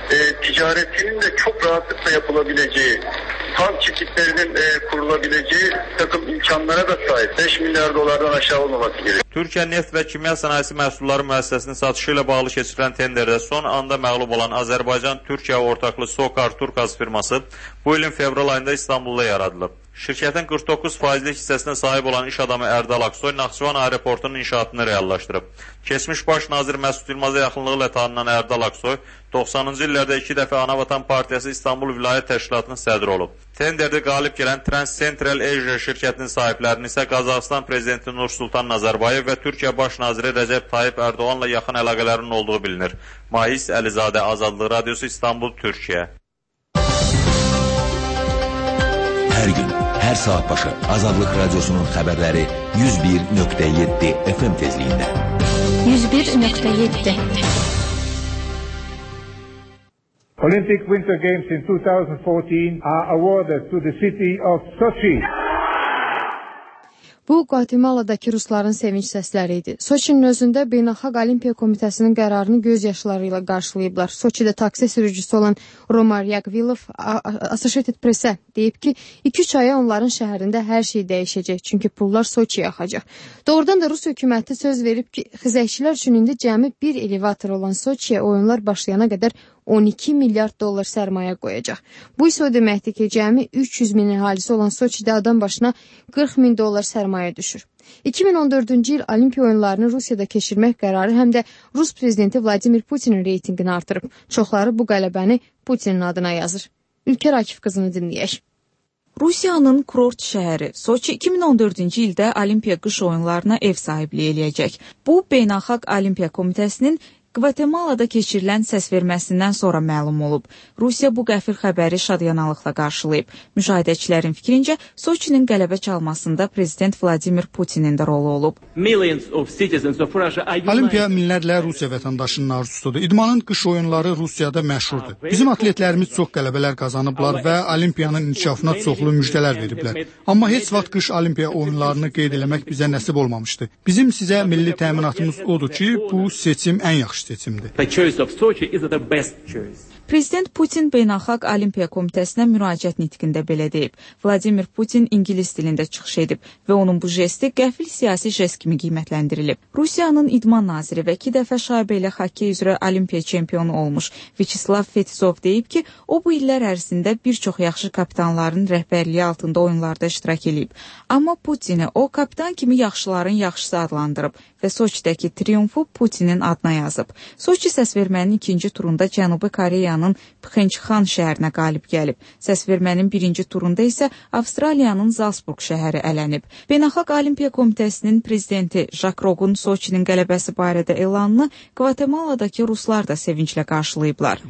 Speaker 20: ticaretinin de çok rahatlıkla yapılabileceği, tank çiftliklerinin kurulabileceği takım imkanlara da sahip. 5 milyar dolardan aşağı olmaması gerekiyor.
Speaker 19: Türkiyə Neft və Kimya Sənayesi Məhsulları Müəssisəsinin satışı ilə bağlı keçirilən tenderdə son anda məğlub olan Azərbaycan-Türkiyə ortaqlı Sokar Turkaz firması bu ilin fevral ayında İstanbulda yaradılıb. Şirkətin 49%lik hissəsinə sahib olan iş adamı Ərdal Aksoy Naxçıvan aeroportunun inşaatını reallaşdırıb. Keçmiş baş nazir Məsud Yılmaza yaxınlığı ilə tanınan Ərdal Aksoy 90-cı illərdə 2 dəfə Anavatan Partiyası İstanbul Vilayət Təşkilatının sədri olub. Tenderdə qalib gələn Trans Central Asia şirkətinin sahiblərinin isə Qazaxıstan prezidenti Nursultan Nazarbayev və Türkiyə baş naziri Rəcəb Tayyip Ərdoğanla yaxın əlaqələrinin olduğu bilinir. Mais Əlizadə, Azadlıq Radiosu, İstanbul, Türkiyə.
Speaker 21: Hər gün, hər saat başı Azadlıq Radiosunun xəbərləri 101.7 FM tezliyində.
Speaker 5: 101.7
Speaker 22: Olympic Winter Games in 2014 are awarded to the city of Sochi.
Speaker 4: Bu, Qvatemaladakı rusların sevinç səsləri idi. Soçinin özündə Beynəlxalq Olimpiya Komitəsinin qərarını göz yaşları ilə qarşılayıblar. Soçidə taksi sürücüsü olan Romar Yaqvilov Associated Press-ə deyib ki, 2-3 aya onların şəhərində hər şey dəyişəcək, çünki pullar Soçiyə axacaq. Doğrudan da Rus hökuməti söz verib ki, xizəkçilər üçün indi cəmi bir elevator olan Soçiyə oyunlar başlayana qədər 12 milyard dollar sərmayə qoyacaq. Bu isə o deməkdir ki, cəmi 300 min əhalisi olan Soçidə adam başına 40 min dollar sərmayə düşür. 2014-cü il Olimpiya oyunlarını Rusiyada keçirmək qərarı həm də Rus prezidenti Vladimir Putinin reytingini artırıb. Çoxları bu qələbəni Putinin adına yazır. Ülker Akif qızını dinləyək.
Speaker 23: Rusiyanın kurort şəhəri Soçi 2014-cü ildə Olimpiya qış oyunlarına ev sahibliyi eləyəcək. Bu, Beynəlxalq Olimpiya Komitəsinin Qvatemalada keçirilən səsverməsindən sonra məlum olub. Rusiya bu qəfil xəbəri şadyanalıqla qarşılayıb. Müşahidəçilərin fikrincə, Soçinin qələbə çalmasında prezident Vladimir Putinin də rolu olub.
Speaker 12: Olimpiya minlərlə Rusiya vətəndaşının arzusudur. İdmanın qış oyunları Rusiyada məşhurdur. Bizim atletlərimiz çox qələbələr qazanıblar və Olimpiyanın inkişafına çoxlu müjdələr veriblər. Amma heç vaxt qış Olimpiya oyunlarını qeyd eləmək bizə nəsib olmamışdı. Bizim sizə milli təminatımız odur ki, bu seçim ən yaxşı seçimdir.
Speaker 23: Prezident Putin Beynəlxalq Olimpiya Komitəsinə müraciət nitqində belə deyib. Vladimir Putin ingilis dilində çıxış edib və onun bu jesti qəfil siyasi jest kimi qiymətləndirilib. Rusiyanın idman naziri və 2 dəfə şaibə ilə xokkey üzrə Olimpiya çempionu olmuş Vyacheslav Fetizov deyib ki, o bu illər ərzində bir çox yaxşı kapitanların rəhbərliyi altında oyunlarda iştirak edib. Amma Putini o kapitan kimi yaxşıların yaxşısı adlandırıb və Soçidəki triumfu Putinin adına yazıb. Soçi səsvermənin ikinci turunda Cənubi Koreyanın Pxençxan şəhərinə qalib gəlib. Səsvermənin birinci turunda isə Avstraliyanın Zalsburg şəhəri ələnib. Beynəlxalq Olimpiya Komitəsinin prezidenti Jacques Rogun Soçinin qələbəsi barədə elanını Qvatemaladakı ruslar da sevinclə qarşılayıblar.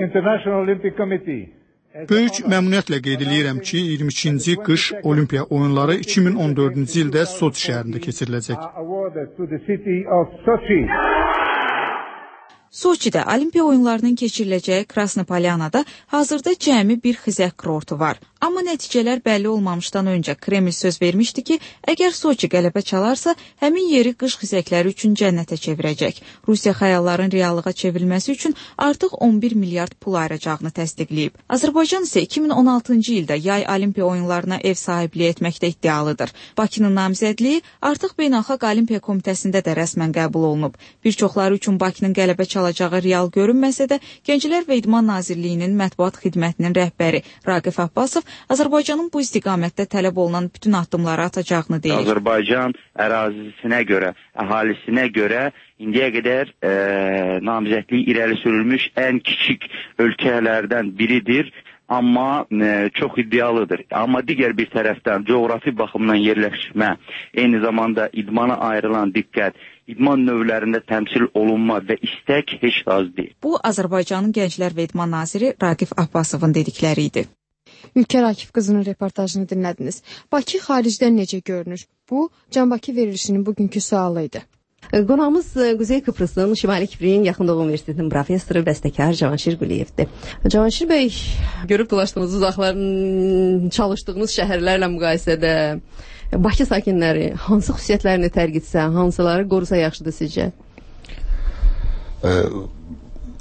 Speaker 12: Böyük məmnuniyyətlə qeyd edirəm ki, 22-ci qış Olimpiya oyunları 2014-cü ildə Soçi şəhərində keçiriləcək.
Speaker 23: Soçidə Olimpiya oyunlarının keçiriləcəyi Krasnopolyanada hazırda cəmi bir xizək kurortu var. Amma nəticələr bəlli olmamışdan öncə Kreml söz vermişdi ki, əgər Soçi qələbə çalarsa, həmin yeri qış xizəkləri üçün cənnətə çevirəcək. Rusiya xəyalların reallığa çevrilməsi üçün artıq 11 milyard pul ayıracağını təsdiqləyib. Azərbaycan isə 2016-cı ildə yay Olimpiya oyunlarına ev sahibliyi etməkdə iddialıdır. Bakının namizədliyi artıq Beynəlxalq Olimpiya Komitəsində də rəsmən qəbul olunub. Bir çoxları üçün Bakının qələbə çalacağı real görünməsə də, Gənclər və İdman Nazirliyinin mətbuat xidmətinin rəhbəri Raqif Abbasov Azərbaycanın bu istiqamətdə tələb olunan bütün addımları atacağını deyir.
Speaker 24: Azərbaycan ərazisinə görə, əhalisinə görə indiyə qədər namizədliyi irəli sürülmüş ən kiçik ölkələrdən biridir. Amma çox iddialıdır. Amma digər bir tərəfdən coğrafi baxımdan yerləşmə, eyni zamanda idmana ayrılan diqqət, idman növlərində təmsil olunma və istək heç az deyil.
Speaker 23: Bu, Azərbaycanın Gənclər və İdman naziri Raqif Abbasovun dedikləri idi.
Speaker 4: Ülker Akif qızının reportajını dinlədiniz. Bakı xaricdən necə görünür? Bu, Can Bakı verilişinin bugünkü sualı idi.
Speaker 25: Qonağımız Quzey Kıbrısın Şimali Kipriyin Yaxın Doğu Universitetinin professoru, bəstəkar Cavanşir Quliyevdir. Cavanşir bəy, görüb dolaşdığınız uzaqların, çalışdığınız şəhərlərlə müqayisədə Bakı sakinləri hansı xüsusiyyətlərini tərk etsə, hansıları qorusa yaxşıdır sizcə?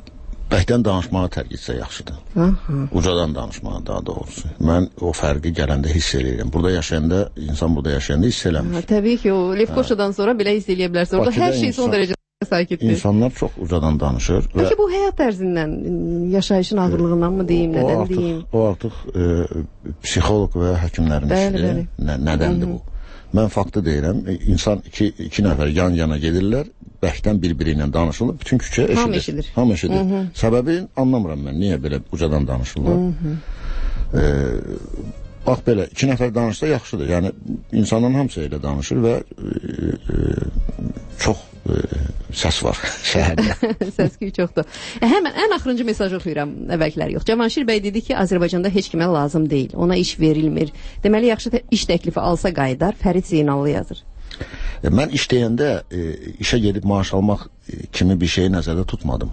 Speaker 1: bəkdən danışmağa tərk etsə yaxşıdır. Ucadan danışmağa daha doğrusu. Mən o fərqi gələndə hiss edirəm. Burada yaşayanda, insan burada yaşayanda hiss eləmir.
Speaker 25: Təbii ki, o Lefkoşadan sonra belə hiss eləyə bilərsə. Orada hər şey son dərəcə sakitdir.
Speaker 1: İnsanlar çox ucadan danışır.
Speaker 25: Peki bu həyat tərzindən, yaşayışın ağırlığından mı deyim, nədən deyim?
Speaker 1: O artıq psixoloq və həkimlərin işidir. Nədəndir bu? Mən faktı deyirəm, insan iki nəfər yan-yana gedirlər, bəkdən bir-biri ilə danışılır, bütün küçə eşidir. Hamı eşidir. Səbəbi anlamıram mən, niyə belə ucadan danışırlar. Bax belə, iki nəfər danışsa yaxşıdır. Yəni, insanların hamısı elə danışır və çox səs var şəhərdə.
Speaker 25: Səs-küy çoxdur. Həmən ən axırıncı mesaj oxuyuram, əvvəlkilər yox. Cavanşir bəy dedi ki, Azərbaycanda heç kimə lazım deyil, ona iş verilmir. Deməli, yaxşı iş təklifi alsa qayıdar, Fərid Zeynallı yazır.
Speaker 1: Mən iş deyəndə işə gedib maaş almaq kimi bir şeyi nəzərdə tutmadım.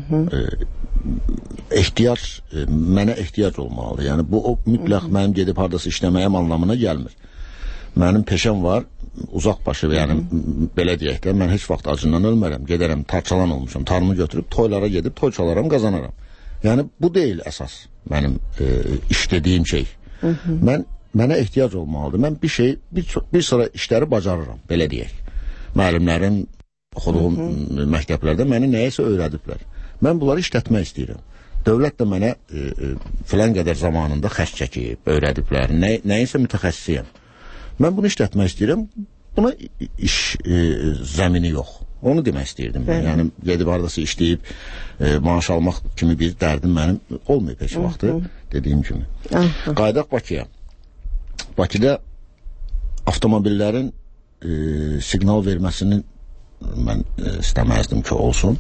Speaker 1: Mənə ehtiyac olmalıdır. Yəni, bu mütləq mənim gedib haradasa işləməyəm anlamına gəlmir. Mənim peşəm var, uzaq başı, yəni belə deyək də, mən heç vaxt acından ölmərəm, gedərəm, tarçalan olmuşam, tarımı götürüb, toylara gedib, toy çalaram, qazanaram. Yəni, bu deyil əsas mənim işlədiyim şey. Mənə ehtiyac olmalıdır. Mən bir sıra işləri bacarıram, belə deyək. Müəllimlərin oxuduğum məktəblərdə məni nəyəsə öyrədiblər. Mən bunları işlətmək istəyirəm. Dövlət də mənə filan qədər zamanında xərc çəkib, öyrədiblər, nəyinsə mütəxəssisiyəm. Mən bunu işlətmək istəyirəm, buna iş zəmini yox. Onu demək istəyirdim. Yəni, gedib haradası işləyib, maaş almaq kimi bir dərdim mənim olmayıb heç vaxtı, dediyim kimi. Qaydaq Bakıya. Bakıda avtomobillərin siqnal verməsini mən istəməzdim ki, olsun.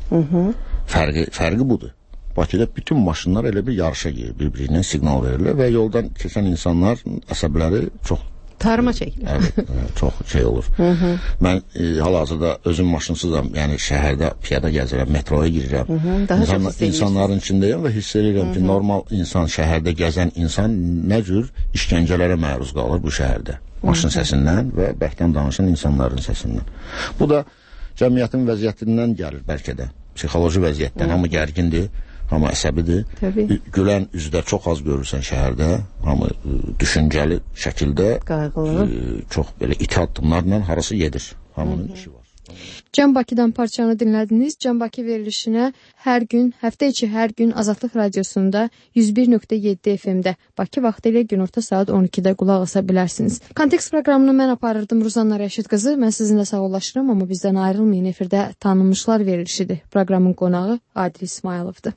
Speaker 1: Fərqi budur. Bakıda bütün maşınlar elə bir yarışa girir, bir-birindən siqnal verirlər və yoldan keçən insanlar əsəbləri çox
Speaker 25: tarıma çəkilir.
Speaker 1: Çox şey olur. Mən hal-hazırda özüm maşınsızam, yəni şəhərdə piyada gəzirəm, metroya girirəm. İnsanların içindəyəm və hiss edirəm ki, normal insan, şəhərdə gəzən insan nə cür işgəncələrə məruz qalır bu şəhərdə. Maşın səsindən və bəkdən danışan insanların səsindən. Bu da cəmiyyətin vəziyyətindən gəlir bəlkə də. Psixoloji vəziyyətdən, hamı gərgindir, hamı əsəbidir. Gülən üzdə çox az görürsən şəhərdə, hamı düşüncəli şəkildə çox belə iti addımlarla harası gedir. Hamının işi var.
Speaker 4: Can Bakıdan parçanı dinlədiniz. Can Bakı verilişinə hər gün, həftə içi hər gün Azadlıq Radiosunda 101.7 FM-də Bakı vaxtı ilə günorta saat 12-də qulaq asa bilərsiniz. Kontekst proqramını mən aparırdım, Ruzanna Rəşid qızı. Mən sizinlə sağollaşıram, amma bizdən ayrılmayın. Efirdə tanınmışlar verilişidir. Proqramın qonağı Adil İsmayılovdur.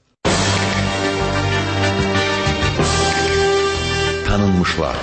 Speaker 2: Tanınmışlar.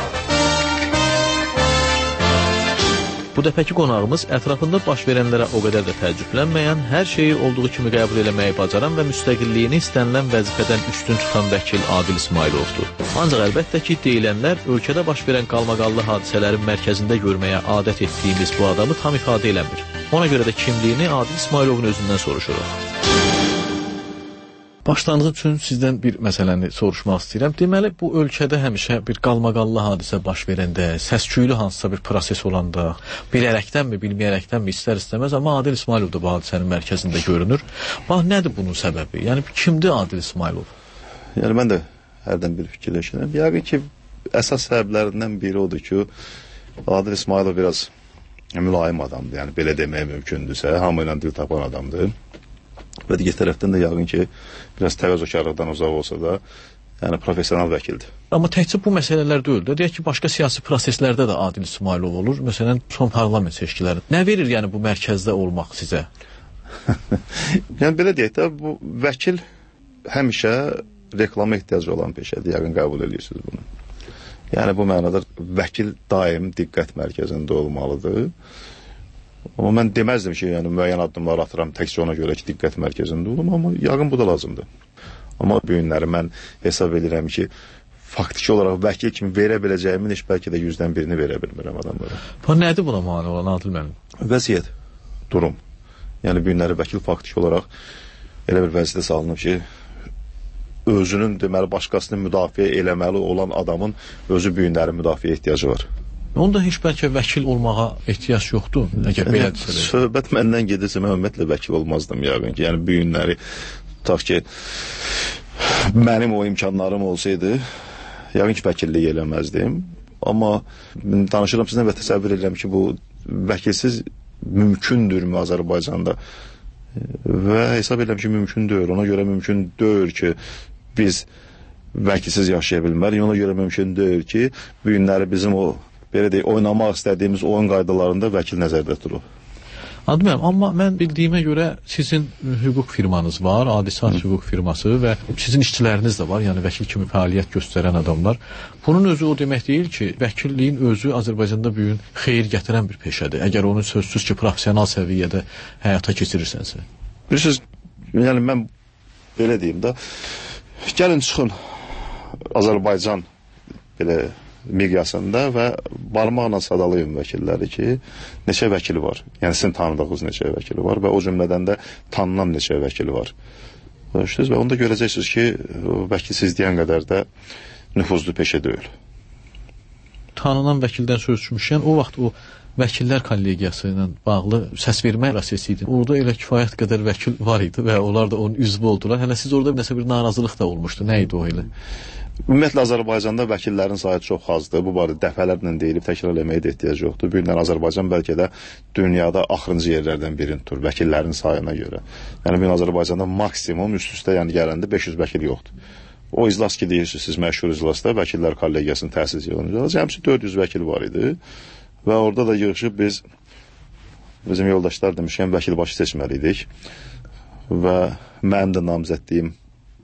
Speaker 2: Bu dəfəki qonağımız ətrafında baş verənlərə o qədər də təəccüblənməyən, hər şeyi olduğu kimi qəbul eləməyi bacaran və müstəqilliyini istənilən vəzifədən üstün tutan vəkil Adil İsmayılovdur. Ancaq əlbəttə ki, deyilənlər ölkədə baş verən qalmaqallı hadisələrin mərkəzində görməyə adət etdiyimiz bu adamı tam ifadə eləmir. Ona görə də kimliyini Adil İsmayılovun özündən soruşuruq. Başlanğıc üçün sizdən bir məsələni soruşmaq istəyirəm. Deməli, bu ölkədə həmişə bir qalmaqallı hadisə baş verəndə, səs-küylü hansısa bir proses olanda, bilərəkdənmi, bilməyərəkdənmi, istər-istəməz, amma Adil İsmayılov da bu hadisənin mərkəzində görünür. Bax, nədir bunun səbəbi? Yəni, kimdir Adil İsmayılov?
Speaker 3: Yəni, mən də hərdən bir fikirləşirəm. Yəqin ki, əsas səbəblərindən biri odur ki, Adil İsmayılov biraz mülayim adamdır. Yəni, belə demək mümkündürsə, hamı ilə dil tapan adamdır. Və digər tərəfdən də yəqin ki, biraz təvəzzökarlıqdan uzaq olsa da, yəni professional vəkildir.
Speaker 2: Amma təkcə bu məsələlər deyil də, deyək ki, başqa siyasi proseslərdə də Adil İsmayılov olur. Məsələn, son parlament seçkiləri. Nə verir yəni bu mərkəzdə olmaq sizə?
Speaker 3: Yəni belə deyək də, bu vəkil həmişə reklama ehtiyacı olan peşədir, yəqin qəbul edirsiniz bunu. Yəni bu mənada vəkil daim diqqət mərkəzində olmalıdır. Amma mən deməzdim ki, yəni müəyyən addımlar atıram təkcə ona görə ki, diqqət mərkəzində olum, amma yəqin bu da lazımdır. Amma bu günləri mən hesab edirəm ki, faktiki olaraq vəkil kimi verə biləcəyimin heç bəlkə də 100-dən birini verə bilmirəm adamlara.
Speaker 2: Nədir buna mane olan Adil mənim?
Speaker 3: Vəziyyət, durum. Yəni bu günləri vəkil faktiki olaraq elə bir vəziyyətə salınıb ki, özünün deməli başqasını müdafiə eləməli olan adamın özü bu günləri müdafiə ehtiyacı var.
Speaker 2: Onda heç bəlkə vəkil olmağa ehtiyac yoxdur. Əgər belədirsə.
Speaker 3: Söhbət məndən gedirsə, mən ümumiyyətlə vəkil olmazdım yəqin ki. Yəni bu günləri Tutaq ki, mənim o imkanlarım olsaydı, yəqin ki, vəkillik eləməzdim. Amma danışıram sizlə və təsəvvür edirəm ki, bu vəkilsiz mümkündürmü Azərbaycanda? Və hesab edirəm ki, mümkün deyil. Ona görə mümkün deyil ki, biz vəkilsiz yaşaya bilmərik. Ona görə mümkün deyil ki, bu günləri bizim o, belə deyək, oynamaq istədiyimiz oyun qaydalarında vəkil nəzərdə durur.
Speaker 2: Adım müəllim, amma mən bildiyimə görə sizin hüquq firmanız var, Adisat hüquq firması və sizin işçiləriniz də var, yəni vəkil kimi fəaliyyət göstərən adamlar. Bunun özü o demək deyil ki, vəkilliyin özü Azərbaycanda bu gün xeyir gətirən bir peşədir. Əgər onu sözsüz ki, professional səviyyədə həyata keçirirsənsə.
Speaker 3: Bilirsiniz, yəni mən belə deyim də, gəlin çıxın Azərbaycan belə miqyasında və barmaqla sadalayın vəkilləri ki, neçə vəkili var. Yəni sizin tanıdığınız neçə vəkili var və o cümlədən də tanınan neçə vəkili var. Və onda görəcəksiniz ki, vəkilsiz deyən qədər də nüfuzlu peşə deyil.
Speaker 2: Tanınan vəkildən söz düşmüşkən, o vaxt o vəkillər kollegiyası ilə bağlı səs vermə prosesi idi. Orada elə kifayət qədər vəkil var idi və onlar da onun üzvü oldular. Hələ siz orada nəsə bir narazılıq da olmuşdu. Nə idi o elə?
Speaker 3: Ümumiyyətlə Azərbaycanda vəkillərin sayı çox azdır. Bu barədə dəfələrlə deyilib, təkrar eləməyə də ehtiyac yoxdur. Bu günlər Azərbaycan bəlkə də dünyada axırıncı yerlərdən birini tutur vəkillərin sayına görə. Yəni bu gün Azərbaycanda maksimum üst-üstə yəni gələndə 500 vəkil yoxdur. O iclas ki deyirsiniz, siz məşhur iclasda vəkillər kollegiyasının təsis yığıncılığı, cəmsi 400 vəkil var idi və orada da yığışıb bizim yoldaşlar demişkən vəkil başı seçməliydik və mənim də namizədliyim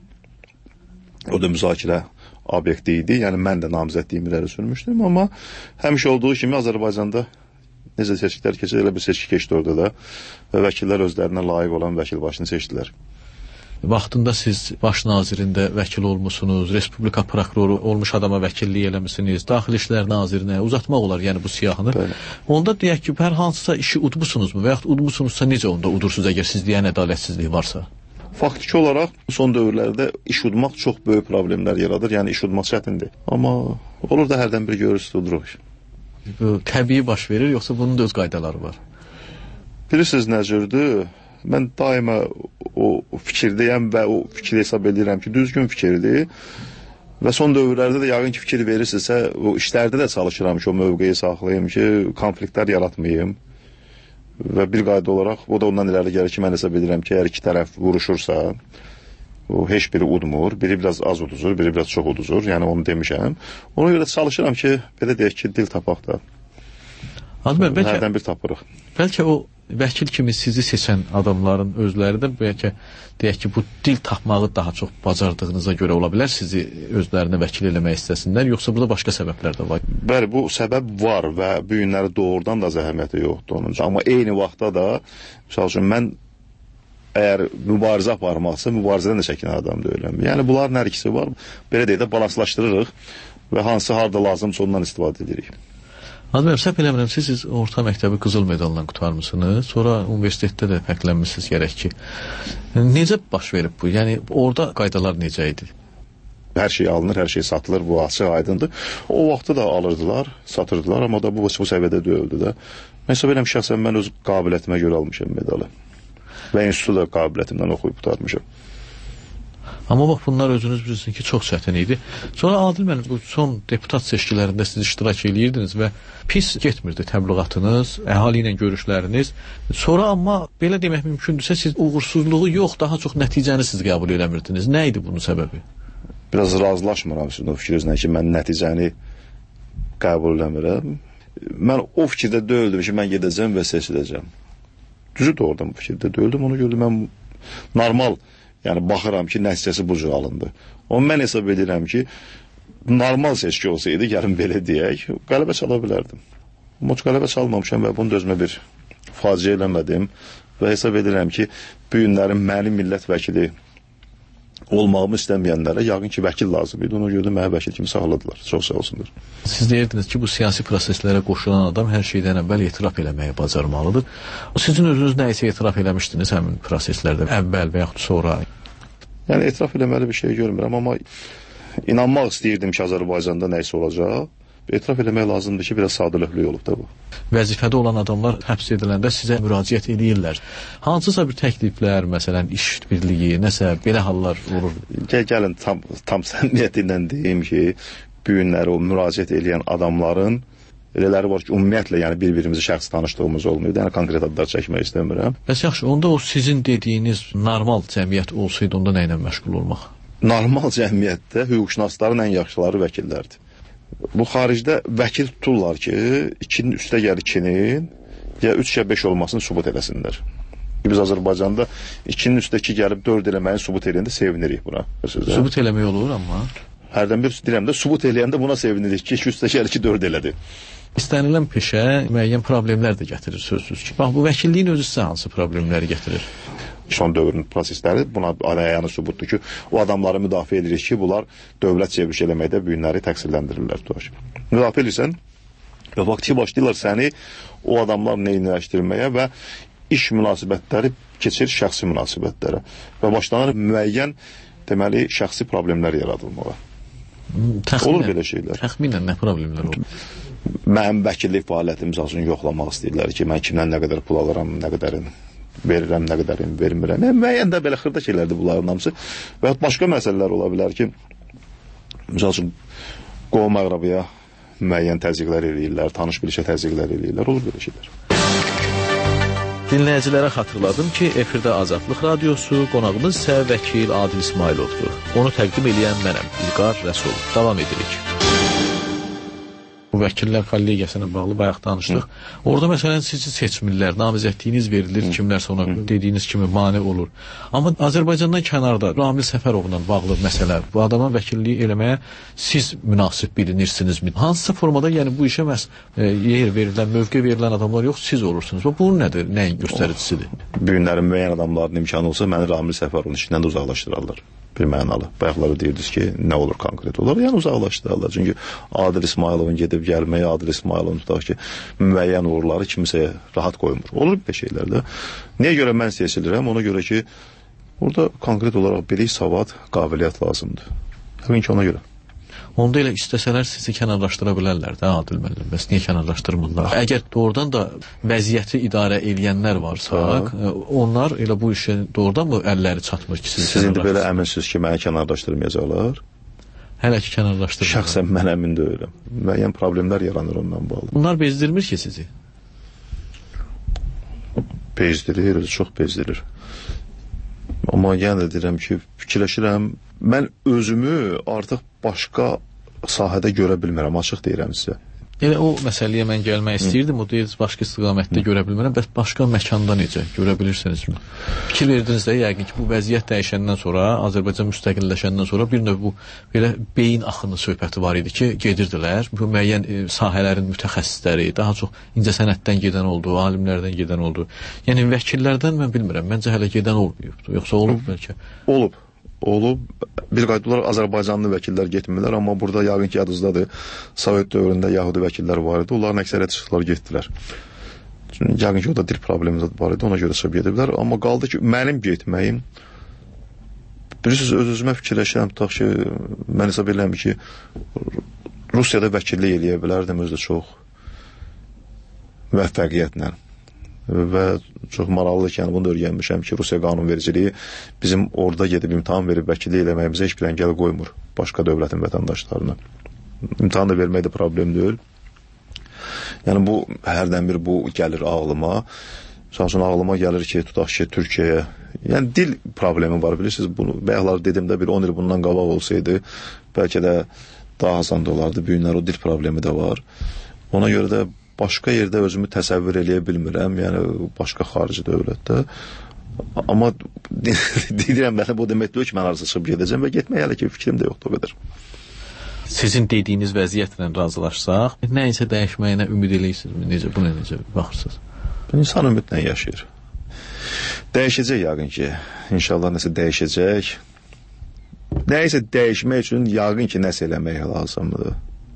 Speaker 3: o da müzakirə obyekti idi. Yəni mən də namizədliyimi irəli sürmüşdüm, amma həmişə olduğu kimi Azərbaycanda necə seçkilər keçir, elə bir seçki keçdi orada da və vəkillər özlərinə layiq olan vəkil başını seçdilər.
Speaker 2: Vaxtında siz baş nazirində vəkil olmusunuz, Respublika prokuroru olmuş adama vəkillik eləmişsiniz, Daxili İşlər Nazirinə uzatmaq olar, yəni bu siyahını. Bəli. Onda deyək ki, hər hansısa işi udmusunuzmu və yaxud udmusunuzsa necə onda udursunuz əgər siz deyən ədalətsizlik varsa?
Speaker 3: Faktiki olaraq son dövrlərdə iş udmaq çox böyük problemlər yaradır. Yəni iş udmaq çətindir. Amma olur da hərdən bir görürsünüz uduruq.
Speaker 2: Bu təbii baş verir, yoxsa bunun da öz qaydaları var?
Speaker 3: Bilirsiniz nə cürdür? Mən daima o fikirdəyəm və o fikri hesab edirəm ki, düzgün fikirdir. Və son dövrlərdə də yəqin ki, fikir verirsinizsə, o işlərdə də çalışıram ki, o mövqeyi saxlayayım ki, konfliktlər yaratmayayım. Və bir qayda olaraq, o da ondan irəli gəlir ki, mən hesab edirəm ki, əgər iki tərəf vuruşursa, o heç biri udmur, biri biraz az uduzur, biri biraz çox uduzur, yəni onu demişəm. Ona görə çalışıram ki, belə deyək ki, dil tapaq da. Hərdən bir tapırıq.
Speaker 2: Bəlkə o vəkil kimi sizi seçən adamların özləri də bəlkə deyək ki, bu dil tapmağı daha çox bacardığınıza görə ola bilər, sizi özlərinə vəkil eləmək istəsinlər, yoxsa burada başqa səbəblər də var?
Speaker 3: Bəli, bu səbəb var və bu günləri doğrudan da zəhməti yoxdur onun. Amma eyni vaxtda da, misal üçün, mən əgər mübarizə aparmaqsa, mübarizədən də çəkinən adam deyiləm. Yəni, bunların hər ikisi var. Belə deyək də, balanslaşdırırıq və hansı harda lazımsa ondan istifadə edirik.
Speaker 2: Adəm, səhv eləmirəm, siz orta məktəbi qızıl medalla qutarmısınız, sonra universitetdə də fərqlənmişsiniz gərək ki. Necə baş verib bu? Yəni, orada qaydalar necə idi?
Speaker 3: Hər şey alınır, hər şey satılır, bu açıq aydındır. O vaxtı da alırdılar, satırdılar, amma da bu səviyyədə deyildi də. Mən hesab edirəm, şəxsən mən öz qabiliyyətimə görə almışam medalı. Və institutda qabiliyyətimdən oxuyub qutarmışam.
Speaker 2: Amma bax, bunlar özünüz bilirsiniz ki, çox çətin idi. Sonra Adil müəllim, bu son deputat seçkilərində siz iştirak edirdiniz və pis getmirdi təbliğatınız, əhali ilə görüşləriniz. Sonra amma belə demək mümkündürsə, siz uğursuzluğu yox, daha çox nəticəni siz qəbul eləmirdiniz. Nə idi bunun səbəbi?
Speaker 3: Biraz razılaşmıram sizin o fikrinizlə ki, mən nəticəni qəbul eləmirəm. Mən o fikirdə deyildim ki, mən gedəcəm və seçiləcəm. Düzü doğrudan bu fikirdə deyildim, onu gördüm, mən normal, yəni baxıram ki, nəticəsi bu cür alındı. Amma mən hesab edirəm ki, normal seçki olsaydı, gəlin belə deyək, qələbə çala bilərdim. Amma qələbə çalmamışam və bunu da özümə bir faciə eləmədim və hesab edirəm ki, bu günlərin mənim millət vəkili olmağımı istəməyənlərə yəqin ki, vəkil lazım idi. Ona görə də mənə vəkil kimi saxladılar. Çox sağ olsunlar.
Speaker 2: Siz deyirdiniz ki, bu siyasi proseslərə qoşulan adam hər şeydən əvvəl etiraf eləməyə bacarmalıdır. Sizin özünüz nə isə etiraf eləmişdiniz həmin proseslərdə, əvvəl və yaxud sonra?
Speaker 3: Yəni, etiraf eləməli bir şey görmürəm, amma inanmaq istəyirdim ki, Azərbaycanda nə isə olacaq. etiraf eləmək lazımdır ki, biraz sadəlövhlük olub da bu.
Speaker 2: Vəzifədə olan adamlar həbs ediləndə sizə müraciət edirlər. Hansısa bir təkliflər, məsələn, iş birliyi, nəsə belə hallar olur.
Speaker 3: Gəlin tam səmimiyyəti ilə deyim ki, bu günləri o müraciət edən adamların elələri var ki, ümumiyyətlə yəni bir-birimizi şəxsi tanışdığımız olmuyor. Yəni konkret adlar çəkmək istəmirəm.
Speaker 2: Bəs yaxşı, onda o sizin dediyiniz normal cəmiyyət olsaydı, onda nə ilə məşğul olmaq?
Speaker 3: Normal cəmiyyətdə hüquqşünasların ən yaxşıları vəkillərdir. Bu xaricdə vəkil tuturlar ki, 2-nin üstə gəlir 2-nin ya 3-5 olmasını sübut eləsinlər. Biz Azərbaycanda 2-nin üstə 2 gəlib 4 eləməyin sübut eləyəndə sevinirik buna.
Speaker 2: Sübut eləmək olur amma.
Speaker 3: Hərdən bir deyirəm də sübut eləyəndə buna sevinirik ki, 2 üstə gəlir 2 4 elədi.
Speaker 2: İstənilən peşə müəyyən problemlər də gətirir sözsüz ki. Bax bu vəkilliyin özü sizə hansı problemləri gətirir?
Speaker 3: Son dövrün prosesləri buna ayağını sübutdur ki, o adamları müdafiə edirik ki, bunlar dövlət çevriş eləməkdə bu günləri təqsirləndirirlər. Müdafiə edirsən və vaxtı başlayırlar səni o adamlar neyinləşdirməyə və iş münasibətləri keçir şəxsi münasibətlərə və başlanır müəyyən deməli şəxsi problemlər yaradılmağa. Olur belə şeylər.
Speaker 2: Təxminən nə problemlər olur?
Speaker 3: Mənim vəkillik fəaliyyətim üçün yoxlamaq istəyirlər ki, mən kimdən nə qədər pul alıram, nə qədərini verirəm, nə qədərini vermirəm. Müəyyən də belə xırda şeylərdir bunların hamısı. Və başqa məsələlər ola bilər ki, misal üçün qovma əqrabıya müəyyən təzyiqlər eləyirlər, tanış bilişə təzyiqlər eləyirlər, olur belə şeylər.
Speaker 2: Dinləyicilərə xatırladım ki, efirdə Azadlıq Radiosu, qonağımız isə vəkil Adil İsmayılovdur. Onu təqdim eləyən mənəm, İlqar Rəsul. Davam edirik. Bu vəkillər kollegiyasına bağlı bayaq danışdıq. Orada məsələn sizi seçmirlər, namizədliyiniz verilir, kimlərsə ona dediyiniz kimi mane olur. Amma Azərbaycandan kənarda Ramil Səfərovla bağlı məsələ, bu adama vəkilliyi eləməyə siz münasib bilinirsinizmi? Hansısa formada yəni bu işə yer verilən, mövqe verilən adamlar yox, siz olursunuz. Bu nədir? Nəyin göstəricisidir?
Speaker 3: Bu günlərin müəyyən adamların imkanı olsa məni Ramil Səfərovun işindən də uzaqlaşdırarlar. Bir mənalı. Bayaqları deyirdiniz ki, nə olur konkret olar? Yəni uzaqlaşdırarlar. Çünki Adil İsmayılovun gedib gəlməyi, Adil İsmayılovun tutaq ki, müəyyən uğurları kimsəyə rahat qoymur. Olur bir şeylər də. Niyə görə mən seçilirəm? Ona görə ki, burada konkret olaraq bilik, savad, qabiliyyət lazımdır. Yəqin ki, ona görə.
Speaker 2: Onda elə istəsələr sizi kənarlaşdıra bilərlər də Adil müəllim. Bəs niyə kənarlaşdırmırlar? Əgər doğrudan da vəziyyəti idarə edənlər varsa, onlar elə bu işə doğrudan mı əlləri çatmır ki,
Speaker 3: siz indi belə əminsiniz ki, məni kənarlaşdırmayacaqlar?
Speaker 2: Hələ ki kənarlaşdırmırlar.
Speaker 3: Şəxsən mən əmin deyiləm. Müəyyən problemlər yaranır ondan bağlı.
Speaker 2: Bunlar bezdirmir ki sizi?
Speaker 3: Bezdirir, çox bezdirir. Amma yenə də deyirəm ki, fikirləşirəm, mən özümü artıq başqa sahədə görə bilmirəm, açıq deyirəm sizə.
Speaker 2: Elə o məsələyə mən gəlmək istəyirdim, o deyiz başqa istiqamətdə görə bilmirəm, bəs başqa məkanda necə görə bilirsinizmi? Fikir verdiniz də, yəqin ki, bu vəziyyət dəyişəndən sonra, Azərbaycan müstəqilləşəndən sonra bir növ bu belə beyin axını söhbəti var idi ki, gedirdilər, bu müəyyən sahələrin mütəxəssisləri, daha çox incəsənətdən gedən oldu, alimlərdən gedən oldu. Yəni vəkillərdən mən bilmirəm, məncə hələ gedən olmayıb, yoxsa olub bəlkə?
Speaker 3: Olub. Bir qaydalar Azərbaycanlı vəkillər getmirlər, amma burada yəqin ki, yadınızdadır, Sovet dövründə Yahudi vəkillər var idi, onların əksəriyyət çıxdılar, getdilər. Yəqin ki, o da dil problemi var idi, ona görə çıxıb gediblər, amma qaldı ki, mənim getməyim, bilirsiniz, öz-özümə fikirləşirəm, tutaq ki, mən hesab edirəm ki, Rusiyada vəkillik eləyə bilərdim özü də çox müvəffəqiyyətlə. Və çox maraqlıdır ki, yəni bunu da öyrənmişəm ki, Rusiya qanunvericiliyi bizim orada gedib imtahan verib vəkillik eləməyimizə heç bir əngəl qoymur başqa dövlətin vətəndaşlarına. İmtahan da vermək də problem deyil. Yəni bu, hərdən bir bu gəlir ağlıma. Sonra ağlıma gəlir ki, tutaq ki, Türkiyəyə, yəni dil problemi var, bilirsiniz, bunu bayaqlar dedim də bir 10 il bundan qabaq olsaydı, bəlkə də daha asan da olardı, bu günlər o dil problemi də var. Ona görə də başqa yerdə özümü təsəvvür eləyə bilmirəm, yəni başqa xarici dövlətdə. Amma deyirəm, mənə bu demək deyil ki, mən arası çıxıb gedəcəm və getmək hələ ki, fikrim də yoxdur o qədər.
Speaker 2: Sizin dediyiniz vəziyyətlə razılaşsaq, nəyisə dəyişməyinə ümid eləyirsinizmi? Buna necə baxırsınız?
Speaker 3: İnsan ümidlə yaşayır. Dəyişəcək yəqin ki, inşallah nəsə dəyişəcək. Nəyisə dəyişmək üçün yəqin ki, nəsə eləmək lazımdır.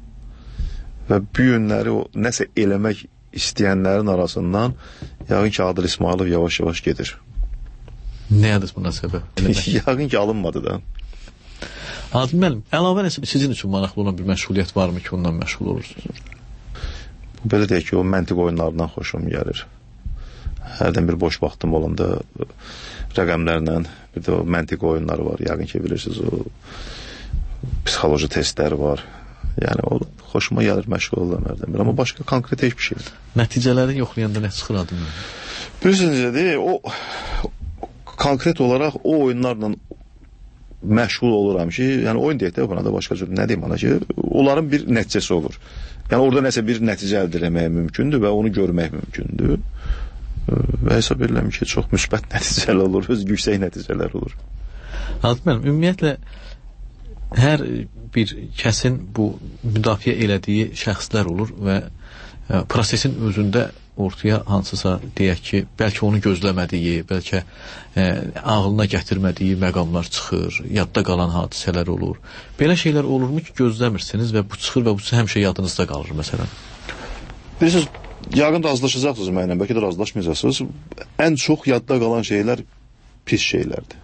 Speaker 3: Və bu günləri o nəsə eləmək istəyənlərin arasından yəqin ki, Adil İsmayılov yavaş-yavaş gedir.
Speaker 2: Nədir buna səbəb?
Speaker 3: Yəqin ki, alınmadı da.
Speaker 2: Adil müəllim, əlavə sizin üçün maraqlı olan bir məşğuliyyət varmı ki, ondan məşğul olursunuz?
Speaker 3: Belə deyək ki, o məntiq oyunlarından xoşum gəlir. Hərdən bir boş vaxtım olanda rəqəmlərlə, bir də o məntiq oyunları var, yəqin ki, bilirsiniz, o psixoloji testləri var. Yəni, o xoşuma gəlir, məşğul olan hərdən bir, amma başqa konkret heç bir şeydir.
Speaker 2: Nəticələri yoxlayanda nə çıxır Adil müəllim?
Speaker 3: Bilirsiniz, o konkret olaraq o oyunlarla məşğul oluram ki, yəni oyun deyək də, buna da başqa cür, nə deyim ona ki, onların bir nəticəsi olur. Yəni orada nəsə bir nəticə əldə etmək mümkündür və onu görmək mümkündür. Və hesab edirəm ki, çox müsbət nəticələr olur, yüksək nəticələr olur.
Speaker 2: Adil müəllim, ümumiyyətlə hər bir kəsin bu müdafiə elədiyi şəxslər olur və prosesin özündə ortaya hansısa deyək ki, bəlkə onu gözləmədiyi, bəlkə ağlına gətirmədiyi məqamlar çıxır, yadda qalan hadisələr olur. Belə şeylər olurmu ki, gözləmirsiniz və bu çıxır və bu həmişə yadınızda qalır məsələn?
Speaker 3: Bilirsiniz, yəqin razılaşacaqsınız mənimlə, bəlkə də razılaşmayacaqsınız. Ən çox yadda qalan şeylər pis şeylərdir.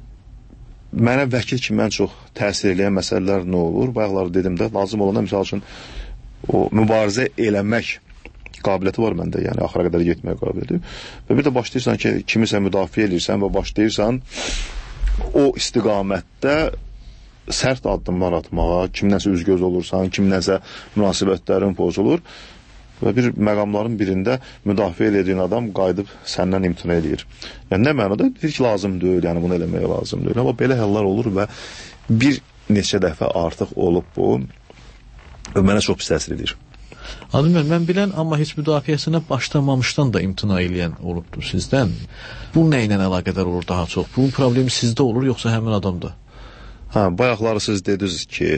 Speaker 3: Mənə vəkil kimi ən çox təsir eləyən məsələlər nə olur? Bayaqlar dedim də, lazım olanda misal üçün o mübarizə eləmək qabiliyyəti var məndə, yəni axıra qədər getməyə qabiliyyəti. Və bir də başlayırsan ki, kimisə müdafiə edirsən və başlayırsan o istiqamətdə sərt addımlar atmağa, kimdənsə üzgöz olursan, kimdənsə münasibətlərin pozulur və bir məqamların birində müdafiə elədiyin adam qayıdıb səndən imtina edir. Yəni nə mənada? Deyir ki, lazım deyil, yəni bunu eləməyə lazım deyil. Amma belə hallar olur və bir neçə dəfə artıq olub bu mənə çox pis təsir edir.
Speaker 2: Adil müəllim, mən bilən, amma heç müdafiəsinə başlamamışdan da imtina eləyən olubdur sizdən. Bu nə ilə əlaqədar olur daha çox? Bu problemi sizdə olur, yoxsa həmin adamda?
Speaker 3: Bayaqları siz dediniz ki,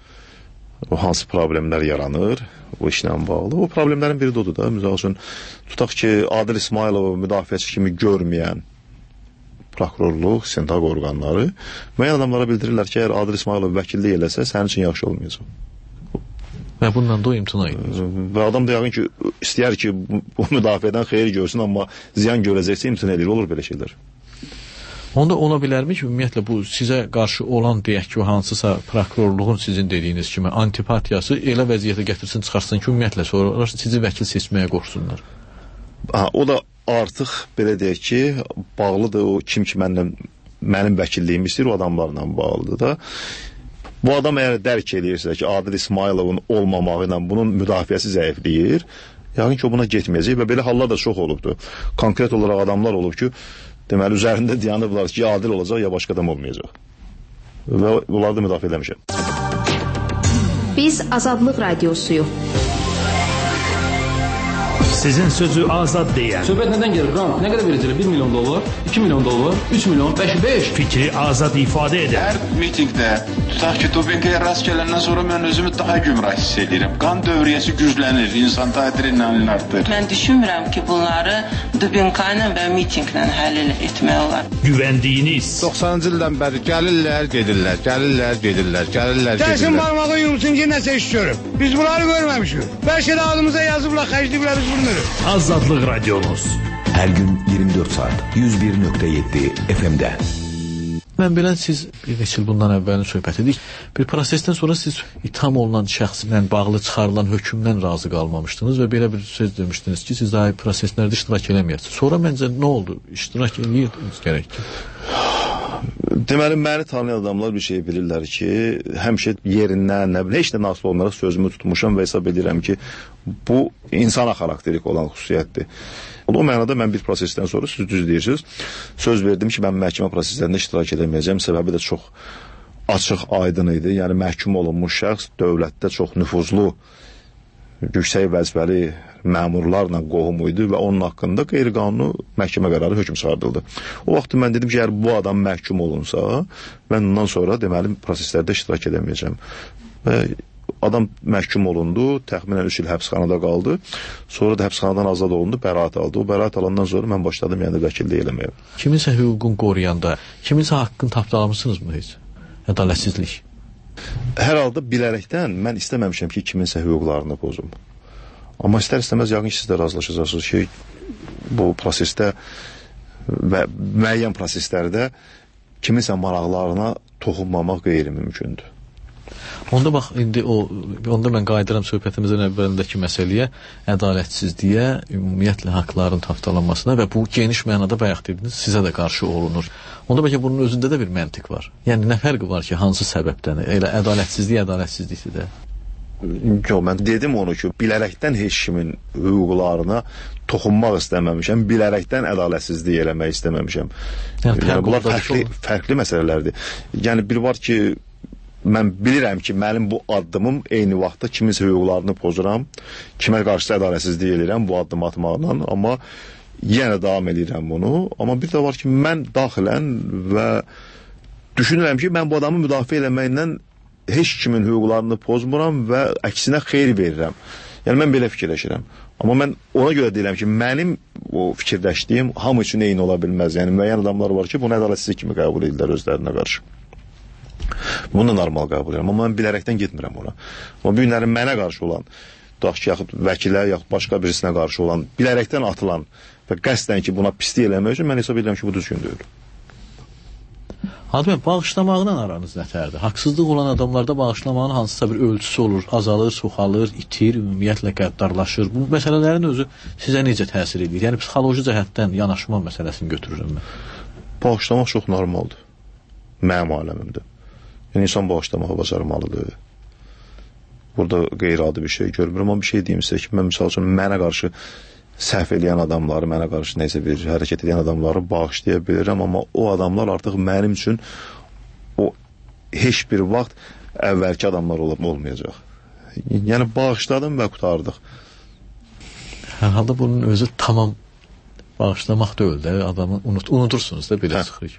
Speaker 3: o hansı problemlər yaranır o işlə bağlı. O problemlərin biri odur da. Misal üçün, tutaq ki, Adil İsmayılovu müdafiəçi kimi görməyən prokurorluq, istintaq orqanları müəyyən adamlara bildirirlər ki, əgər Adil İsmayılov vəkillik eləsə, sənin üçün yaxşı olmayacaq.
Speaker 2: Və bundan da o imtina edir.
Speaker 3: Və adam da yəqin ki, istəyər ki, bu müdafiədən xeyir görsün, amma ziyan görəcəksə imtina edir. Olur belə şeylər.
Speaker 2: Onda ola bilərmi ki, ümumiyyətlə bu sizə qarşı olan, deyək ki, hansısa prokurorluğun sizin dediyiniz kimi antipatiyası elə vəziyyətə gətirsin, çıxarsın ki, ümumiyyətlə sonra sizi vəkil seçməyə qorxsunlar.
Speaker 3: O da artıq, belə deyək ki, bağlıdır o kim ki mənim vəkilliyimi istəyir, o adamlarla bağlıdır da. Bu adam əgər dərk edirsə ki, Adil İsmayılovun olmamağı ilə bunun müdafiəsi zəifləyir, yəqin ki, o buna getməyəcək və belə hallar da çox olubdur. Konkret olaraq adamlar olub ki, deməli, üzərində dayanıblar ki, ya Adil olacaq, ya başqa adam olmayacaq. Və bunları da müdafiə eləmişəm.
Speaker 6: Biz Azadlıq Radiosuyuq.
Speaker 8: Sizin sözü azad deyən.
Speaker 9: Söhbət nədən gəlir? Qran, nə qədər verəcəklər? 1 milyon dollar, 2 milyon dollar, 3 milyon, 5.
Speaker 8: Fikri azad ifadə edən.
Speaker 10: Hər mitingdə, tutaq ki, dopinqaya rast gələndən sonra mən özümü daha gümrah hiss edirəm. Qan dövriyyəsi güclənir, insan adrenalin artır.
Speaker 11: Mən düşünmürəm ki, bunları dopinqayla və mitinqlə həll etmək olar.
Speaker 8: Güvəndiyiniz.
Speaker 26: 90-cı ildən bəri gəlirlər, gedirlər.
Speaker 27: Dəsin barmağı yumsun ki, nəsə iş görüb. Biz bunları görməmişik. Bəlkə də adımıza yazıblar, xərcliyiblər, biz bunu.
Speaker 8: Azadlıq Radiomuz.
Speaker 21: Hər gün 24 saat 101.7 FM-də.
Speaker 2: Mən bilən siz bir neçə il bundan əvvəlin söhbət edik. Bir prosesdən sonra siz itham olunan şəxslə bağlı çıxarılan hökmdən razı qalmamışdınız və belə bir söz demişdiniz ki, siz daha proseslərdə iştirak eləməyəsiniz. Sonra məncə nə oldu? İştirak eləyirdiniz gərək ki.
Speaker 3: Deməli, məni tanıyan adamlar bir şey bilirlər ki, həmişə yerindən, heç də nasıl olmayaraq sözümü tutmuşam və hesab edirəm ki, bu insana xarakterik olan xüsusiyyətdir. O mənada mən bir prosesdən sonra, siz düz deyirsiniz, söz verdim ki, mən məhkəmə proseslərində iştirak edəməyəcəm. Səbəbi də çox açıq, aydın idi. Yəni, məhkum olunmuş şəxs dövlətdə çox nüfuzlu, yüksək vəzifəli məmurlarla qohum idi və onun haqqında qeyri-qanuni məhkəmə qərarı hökm çıxardıldı. O vaxt mən dedim ki, əgər bu adam məhkum olunsa, mən ondan sonra deməli proseslərdə iştirak edəməyəcəm. Və adam məhkum olundu, təxminən 3 il həbsxanada qaldı. Sonra da həbsxanadan azad olundu, bəraət aldı. O bəraət alandan sonra mən başladım yəni vəkillik eləməyə.
Speaker 2: Kiminsə hüququn qoruyanda, kiminsə haqqını tapdalamışsınızmı heç? Ədalətsizlik.
Speaker 3: Hər halda bilərəkdən mən istəməmişəm ki, kiminsə hüquqlarını pozum. Amma istər-istəməz yəqin ki, siz də razılaşacaqsınız ki, bu prosesdə və müəyyən proseslərdə kiminsə maraqlarına toxunmamaq qeyri-mümkündür.
Speaker 2: Onda bax, onda mən qayıdıram söhbətimizin əvvəlindəki məsələyə, ədalətsizliyə, ümumiyyətlə haqların tapdalanmasına və bu geniş mənada bayaq dediniz, sizə də qarşı olunur. Onda bəlkə bunun özündə də bir məntiq var. Yəni nə fərqi var ki, hansı səbəbdən? Elə ədalətsizlikdir də.
Speaker 3: Yox, mən dedim onu ki, bilərəkdən heç kimin hüquqlarına toxunmaq istəməmişəm, bilərəkdən ədalətsizlik eləmək istəməmişəm. Yəni bunlar fərqli məsələlərdir. Yəni bir var ki, mən bilirəm ki, mənim bu addımım eyni vaxtda kiminsə hüquqlarını pozuram, kimə qarşı ədalətsizlik edirəm bu addım atmaqla, amma yenə davam edirəm bunu. Amma bir də var ki, mən daxilən və düşünürəm ki, mən bu adamı müdafiə eləməklə heç kimin hüquqlarını pozmuram və əksinə xeyir verirəm. Yəni mən belə fikirləşirəm. Amma mən ona görə deyirəm ki, mənim o fikirləşdiyim hamı üçün eyni ola bilməz. Yəni müəyyən adamlar var ki, bunu ədalətsizlik kimi qəbul edirlər özlərinə qarşı. Bunu da normal qəbul edirəm, amma mən bilərəkdən getmirəm ona. Amma bu günlərin mənə qarşı olan, tutaq ki, yaxud vəkilə, yaxud başqa birisinə qarşı olan, bilərəkdən atılan və qəsdən ki, buna pislik eləmək üçün mən hesab edirəm ki, bu düzgün deyil.
Speaker 2: Adəm, bağışlamaqla aranız nətərdir? Haqsızlıq olan adamlarda bağışlamağın hansısa bir ölçüsü olur, azalır, çoxalır, itir, ümumiyyətlə qəddarlaşır. Bu məsələlərin özü sizə necə təsir edir? Yəni, psixoloji cəhətdən yanaşma məsələsini götürürüm mən.
Speaker 3: Bağışlamaq çox normaldır. Mənim aləmimdir. Yəni, insan bağışlamağı bacarmalıdır. Burada qeyri-adi bir şey görmürəm, amma bir şey deyim sizə ki, mən misal üçün mənə qarşı səhv edən adamları, mənə qarşı neysə bir hərəkət edən adamları bağışlaya bilirəm, amma o adamlar artıq mənim üçün o heç bir vaxt əvvəlki adamlar olmayacaq. Yəni, bağışladım və qutardıq.
Speaker 2: Hər halda bunun özü tamam bağışlamaq deyil də, adamı unutursunuz da belə çıxır.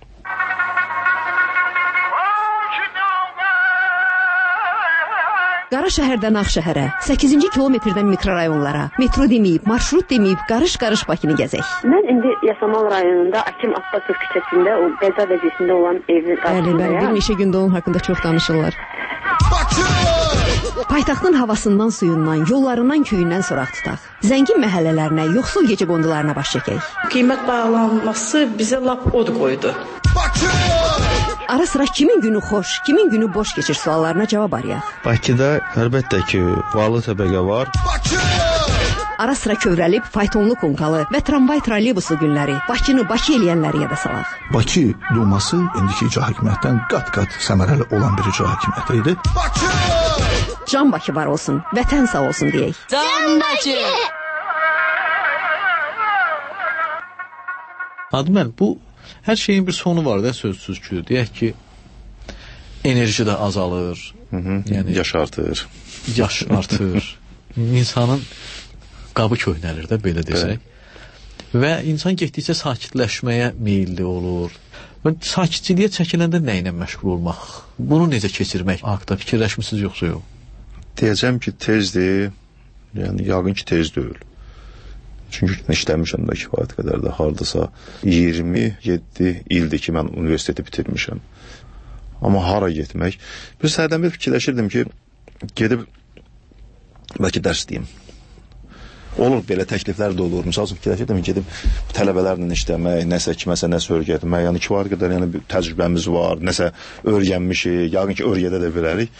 Speaker 25: Qara şəhərdən Ağşəhərə, 8-ci kilometrdən mikrorayonlara, metro deməyib, marşrut deməyib, qarış-qarış Bakını gəzək.
Speaker 7: Mən indi Yasamal rayonunda Akim Abbasov küçəsində o qəza vəziyyətində olan evin qarşısındayam.
Speaker 25: Bəli, bir neçə gündə onun haqqında çox danışırlar. Paytaxtın havasından, suyundan, yollarından, köyündən soraq tutaq. Zəngin məhəllələrinə, yoxsul gecə qondularına baş çəkək.
Speaker 13: Qiymət bağlanması bizə lap od qoydu.
Speaker 25: Ara sıra kimin günü xoş, kimin günü boş keçir suallarına cavab arayaq.
Speaker 14: Bakıda əlbəttə ki, varlı təbəqə var.
Speaker 25: Ara sıra kövrəlib, faytonlu konkalı və tramvay trolleybusu günləri, Bakını Bakı eləyənləri yada salaq.
Speaker 15: Bakı Duması indiki icra hakimiyyətdən qat-qat səmərəli olan bir icra hakimiyyəti idi.
Speaker 25: Can Bakı var olsun, vətən sağ olsun deyək.
Speaker 13: Can Bakı!
Speaker 2: Admən, bu hər şeyin bir sonu var da, sözsüz ki, deyək ki, enerji də azalır.
Speaker 3: Yəni, yaş artır.
Speaker 2: Yaş artır. İnsanın qabı köhnəlir də, belə desək. Və insan getdikcə sakitləşməyə meyilli olur. Sakitçiliyə çəkiləndə nə ilə məşğul olmaq? Bunu necə keçirmək haqda fikirləşmisiniz yoxsa yox?
Speaker 3: Deyəcəm ki, tezdir. Yəni, yaqın ki, tez deyil. Çünki işləmişəm də kifayət qədər də hardasa 27 ildir ki, mən universiteti bitirmişəm. Amma hara getmək? Bir səhərdən bir fikirləşirdim ki, gedib bəlkə dərs deyim. Olur, belə təkliflər də olur. Misal üçün fikirləşirdim ki, gedib tələbələrlə işləmək, nəsə kiməsə nəsə öyrətmək. Yəni kifayət qədər yəni, təcrübəmiz var, nəsə öyrənmişik, yaqın ki, öyrədə də bilərik.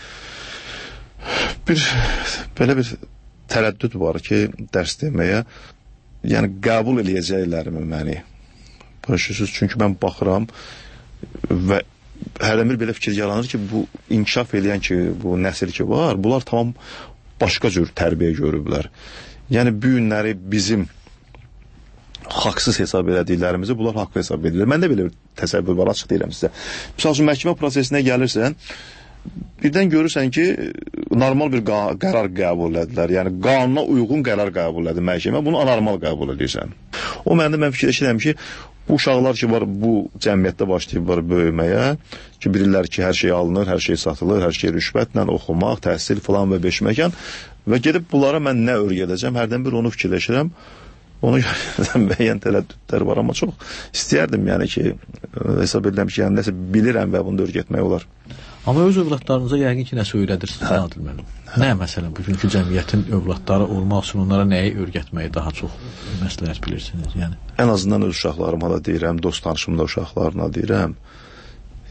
Speaker 3: Belə bir tərəddüd var ki, dərs deməyə, yəni qəbul eləyəcəklərimi məni. Başüsüz, çünki mən baxıram və hərdən bir belə fikir yaranır ki, bu inkişaf eləyən ki, bu nəsil ki var, bunlar tamam başqa cür tərbiyə görüblər. Yəni, bu günləri bizim haqsız hesab elədiklərimizi bunlar haqlı hesab edirlər. Məndə belə bir təsəvvür var, açıq deyirəm sizə. Misal üçün, məhkəmə prosesinə gəlirsən, birdən görürsən ki, normal bir qərar qəbul edilər. Yəni, qanuna uyğun qərar qəbul edir məhkəmə, bunu anormal qəbul edirsən. O məndə mən fikirləşirəm ki, bu uşaqlar ki var, bu cəmiyyətdə başlayıblar böyüməyə, ki, bilirlər ki, hər şey alınır, hər şey satılır, hər şey rüşvətlə, oxumaq, təhsil falan və beşməkan və gedib bunlara mən nə öyrədəcəm, hərdən bir onu fikirləşirəm. Onu müəyyən tərəddüdlər var, amma çox istəyərdim, yəni ki, hesab edirəm ki, yəni nəsə bilirəm və bunu da öyrətmək olar.
Speaker 2: Amma öz övladlarınıza yəqin ki, nəsə öyrədirsiniz, Adil müəllim. Nə məsələn, bugünkü cəmiyyətin övladları olmaq üçün onlara nəyi öyrətməyi daha çox məsləhət bilirsiniz? Yəni?
Speaker 3: Ən azından öz uşaqlarıma da deyirəm, dost tanışımda uşaqlarına deyirəm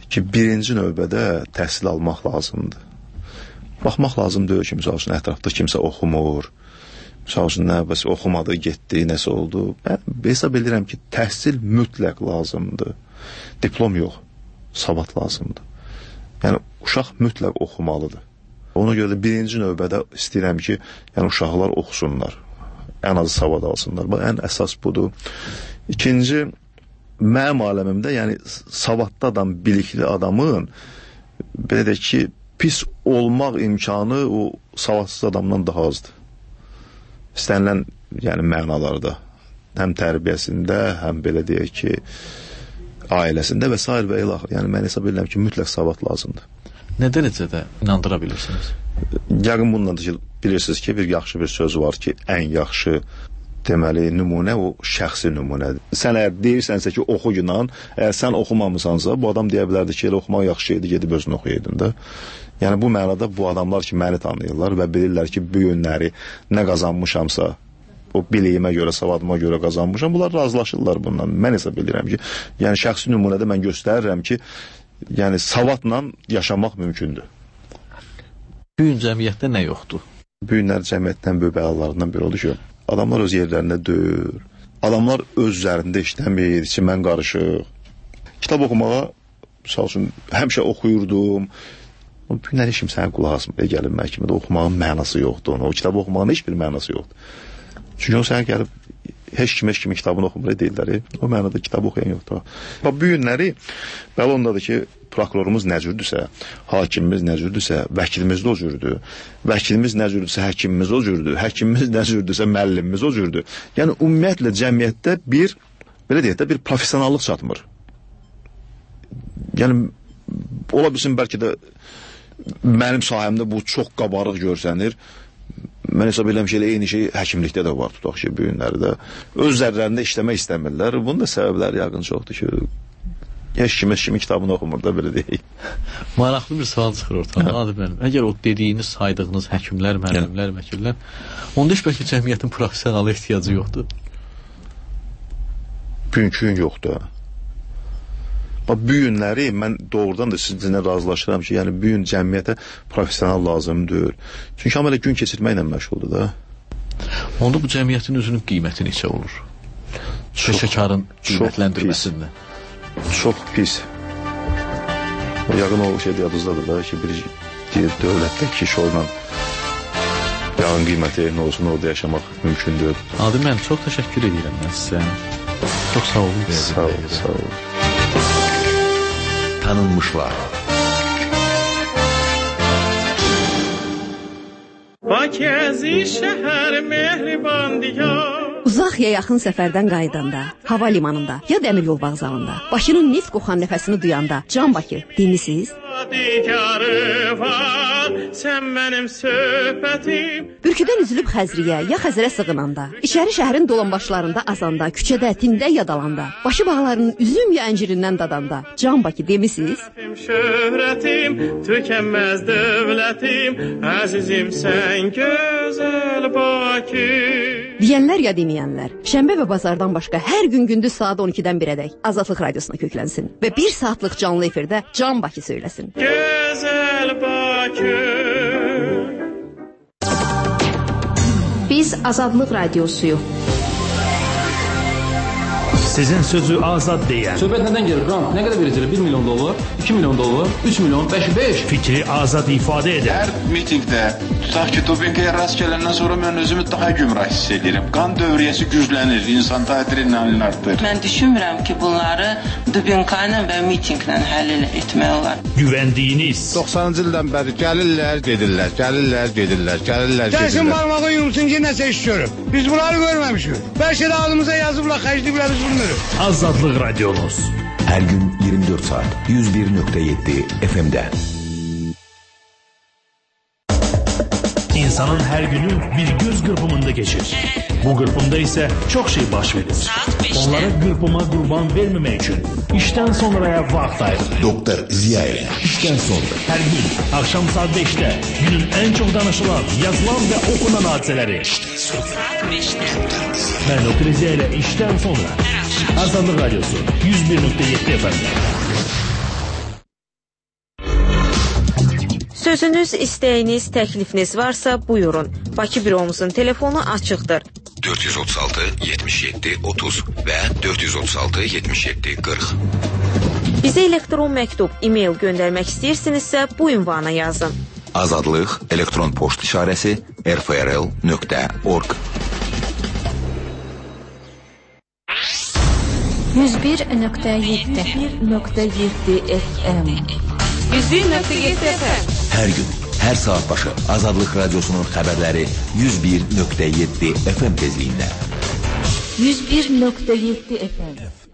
Speaker 3: ki, birinci növbədə təhsil almaq lazımdır. Baxmaq lazım deyil ki, misal üçün ətrafda kimsə oxumur, misal üçün nə, bəs oxumadı, getdi, nəsə oldu. Mən hesab edirəm ki, təhsil mütləq lazımdır. Diplom yox, savad lazımdır. Yəni, uşaq mütləq oxumalıdır. Ona görə də birinci növbədə istəyirəm ki, yəni uşaqlar oxusunlar. Ən azı savad alsınlar. Ən əsas budur. İkinci, mənim aləmimdə, yəni savadlı adam, bilikli adamın, belə deyək ki, pis olmaq imkanı o savadsız adamdan daha azdır. İstənilən, yəni mənalarda, həm tərbiyəsində, həm belə deyək ki, ailəsində və s. və ilə axır. Yəni, mən hesab edirəm ki, mütləq savad lazımdır.
Speaker 2: Nə dərəcədə inandıra bilirsiniz?
Speaker 3: Yəqin bununla da ki, bilirsiniz ki, bir yaxşı bir söz var ki, ən yaxşı deməli, nümunə o şəxsi nümunədir. Sən əgər deyirsənsə ki, oxu inan, əgər sən oxumamısansa, bu adam deyə bilərdi ki, elə oxumaq yaxşı şeydir, gedib özünü oxuyaydın da. Yəni, bu mənada bu adamlar ki, məni tanıyırlar və bilirlər ki, bu günləri nə qazanmışamsa, o biliyimə görə, savadıma görə qazanmışam, bunlar razılaşırlar bundan. Mən hesab edirəm ki, yəni şəxsi nümunədə mən göstərirəm ki, yəni savadla yaşamaq mümkündür.
Speaker 2: Bu gün cəmiyyətdə nə yoxdur?
Speaker 3: Bu günlər cəmiyyətdən böyük bəlalarından biri odur ki, adamlar öz yerlərində döyür, adamlar öz üzərində işləmir, içimən qarışıq. Kitab oxumağa, misal üçün, həmişə oxuyurdum. Bu günlər heç kim sənə qulaq asmaya gəlib məhkəmədə oxumağın mənası yoxdur. O kitab oxumağın heç bir mənası yoxdur. Çünki o sənə gəlib heç kimin kitabını oxumaya deyirlər. O mənada kitab oxuyan yoxdur. Bu günləri bəli ondadır ki, prokurorumuz nə cürdürsə, hakimimiz nə cürdürsə, vəkilimiz də o cürdür. Vəkilimiz nə cürdürsə, həkimimiz o cürdür. Həkimimiz nə cürdürsə, müəllimimiz o cürdür. Yəni, ümumiyyətlə cəmiyyətdə bir, belə deyək də, bir professionallıq çatmır. Yəni, ola bilsin bəlkə də mənim sahəmdə bu çox qabarıq görsənir. Mən hesab edirəm ki, eyni şey həkimlikdə də var, tutaq ki, bu günlərdə. Öz zərlərində işləmək istəmirlər. Bunun da səbəbləri yaqın çoxdur ki, heç kimin kitabını oxumur da, belə deyək.
Speaker 2: Maraqlı bir sual çıxır ortadan, adı mənim. Əgər o dediyiniz, saydığınız həkimlər, müəllimlər, vəkillər, onda heç bəlkə cəmiyyətin professionalı ehtiyacı yoxdur?
Speaker 3: Mümkün yoxdur. Bu günləri mən doğrudan da sizinlə razılaşıram ki, yəni bu gün cəmiyyətə professional lazımdır. Çünki amma elə gün keçirməklə məşğuldur da.
Speaker 2: Onda bu cəmiyyətin özünün qiyməti neçə olur? Peşəkarın qiymətləndirməsində.
Speaker 3: Çox pis. Yaqın o şeydə yadınızdadır da ki, bir dövlətdəki kişilərlə yağın qiyməti nə olsun, orada yaşamaq mümkündür.
Speaker 2: Adi mən çox təşəkkür edirəm mən sizə. Çox sağ olun.
Speaker 3: Sağ olun, sağ olun.
Speaker 21: Tanınmışlar.
Speaker 5: Bakəzi şəhər mehriban diyar.
Speaker 25: Uzaq ya yaxın səfərdən qayıdanda, hava limanında ya dəmir yol vağzalında, başının neft qoxan nəfəsini duyanda, Can Bakı, dinlisiz?
Speaker 5: Sən mənim söhbətim.
Speaker 25: Bürküdən üzülüb Xəzriyə ya Xəzərə sığınanda, içəri şəhərin dolanbaşlarında azanda, küçədə, tində yadalanda, başı bağlarının üzüm ya əncirindən dadanda, Can Bakı demisiz?
Speaker 5: Şöhrətim, tükənməz dövlətim, əzizim sən gözəl Bakı.
Speaker 25: Deyənlər ya deməyənlər, şənbə və bazardan başqa hər gün gündüz saat 12-dən 1-ədək Azadlıq Radiosuna köklənsin və 1 saatlıq canlı efirdə Can Bakı söyləsin.
Speaker 5: Gözəl Bakı.
Speaker 6: Biz Azadlıq Radiosuyuq.
Speaker 8: Sizin sözü azad deyən.
Speaker 9: Söhbət nədən gelir? Rant nə qədər verəcəklər? 1 milyon dollar, 2 milyon dollar, 3 milyon, 5.
Speaker 8: Fikri azad ifadə edən.
Speaker 10: Hər mitingdə, tutaq ki, Tobenkaya rast gələndən sonra mən özümü daha gümrah hiss edirəm. Qan dövriyyəsi güclənir, insan adrenalin artır.
Speaker 11: Mən düşünmürəm ki, bunları Tobenkayla və mitinglə həll etmək olar.
Speaker 8: Güvəndiyiniz.
Speaker 26: 90-cı ildən bəri gəlirlər, gedirlər, gəlirlər, gedirlər, gəlirlər, gedirlər.
Speaker 27: Gəlsin barmağı yumsun ki, nəsə iş görüb. Biz bunları görməmişik. Bəlkə də adımıza yazıblar, xərcliblər biz bunu.
Speaker 8: Azadlıq Radiomuz.
Speaker 21: Hər gün 24 saat 101.7 FM-də.
Speaker 8: İnsanın hər günü bir göz qırpımında keçir. Bu qırpımda isə çox şey baş verir. Onlara qırpıma qurban verməmək üçün işdən sonraya vaxt ayırır.
Speaker 21: Doktor Ziyayev. İşdən sonra.
Speaker 8: Hər gün axşam saat 5-də günün ən çox danışılan, yazılan və okunan hadisələri. Mən Doktor Ziyayev işdən sonra. Azadlıq Radiosu 101.7 FM-də.
Speaker 12: Sözünüz, istəyiniz, təklifiniz varsa buyurun. Bakı büromuzun telefonu açıqdır.
Speaker 21: 436 77 30 və 436 77 40.
Speaker 12: Bizə elektron məktub, e-mail göndərmək istəyirsinizsə bu ünvana yazın.
Speaker 21: Azadlıq elektron poçt işarəsi rfrl.org
Speaker 6: 101.7 FM
Speaker 12: 101.7 FM.
Speaker 21: Hər gün, hər saat başı Azadlıq Radiosunun xəbərləri 101.7 FM tezliyində.
Speaker 6: 101.7 FM.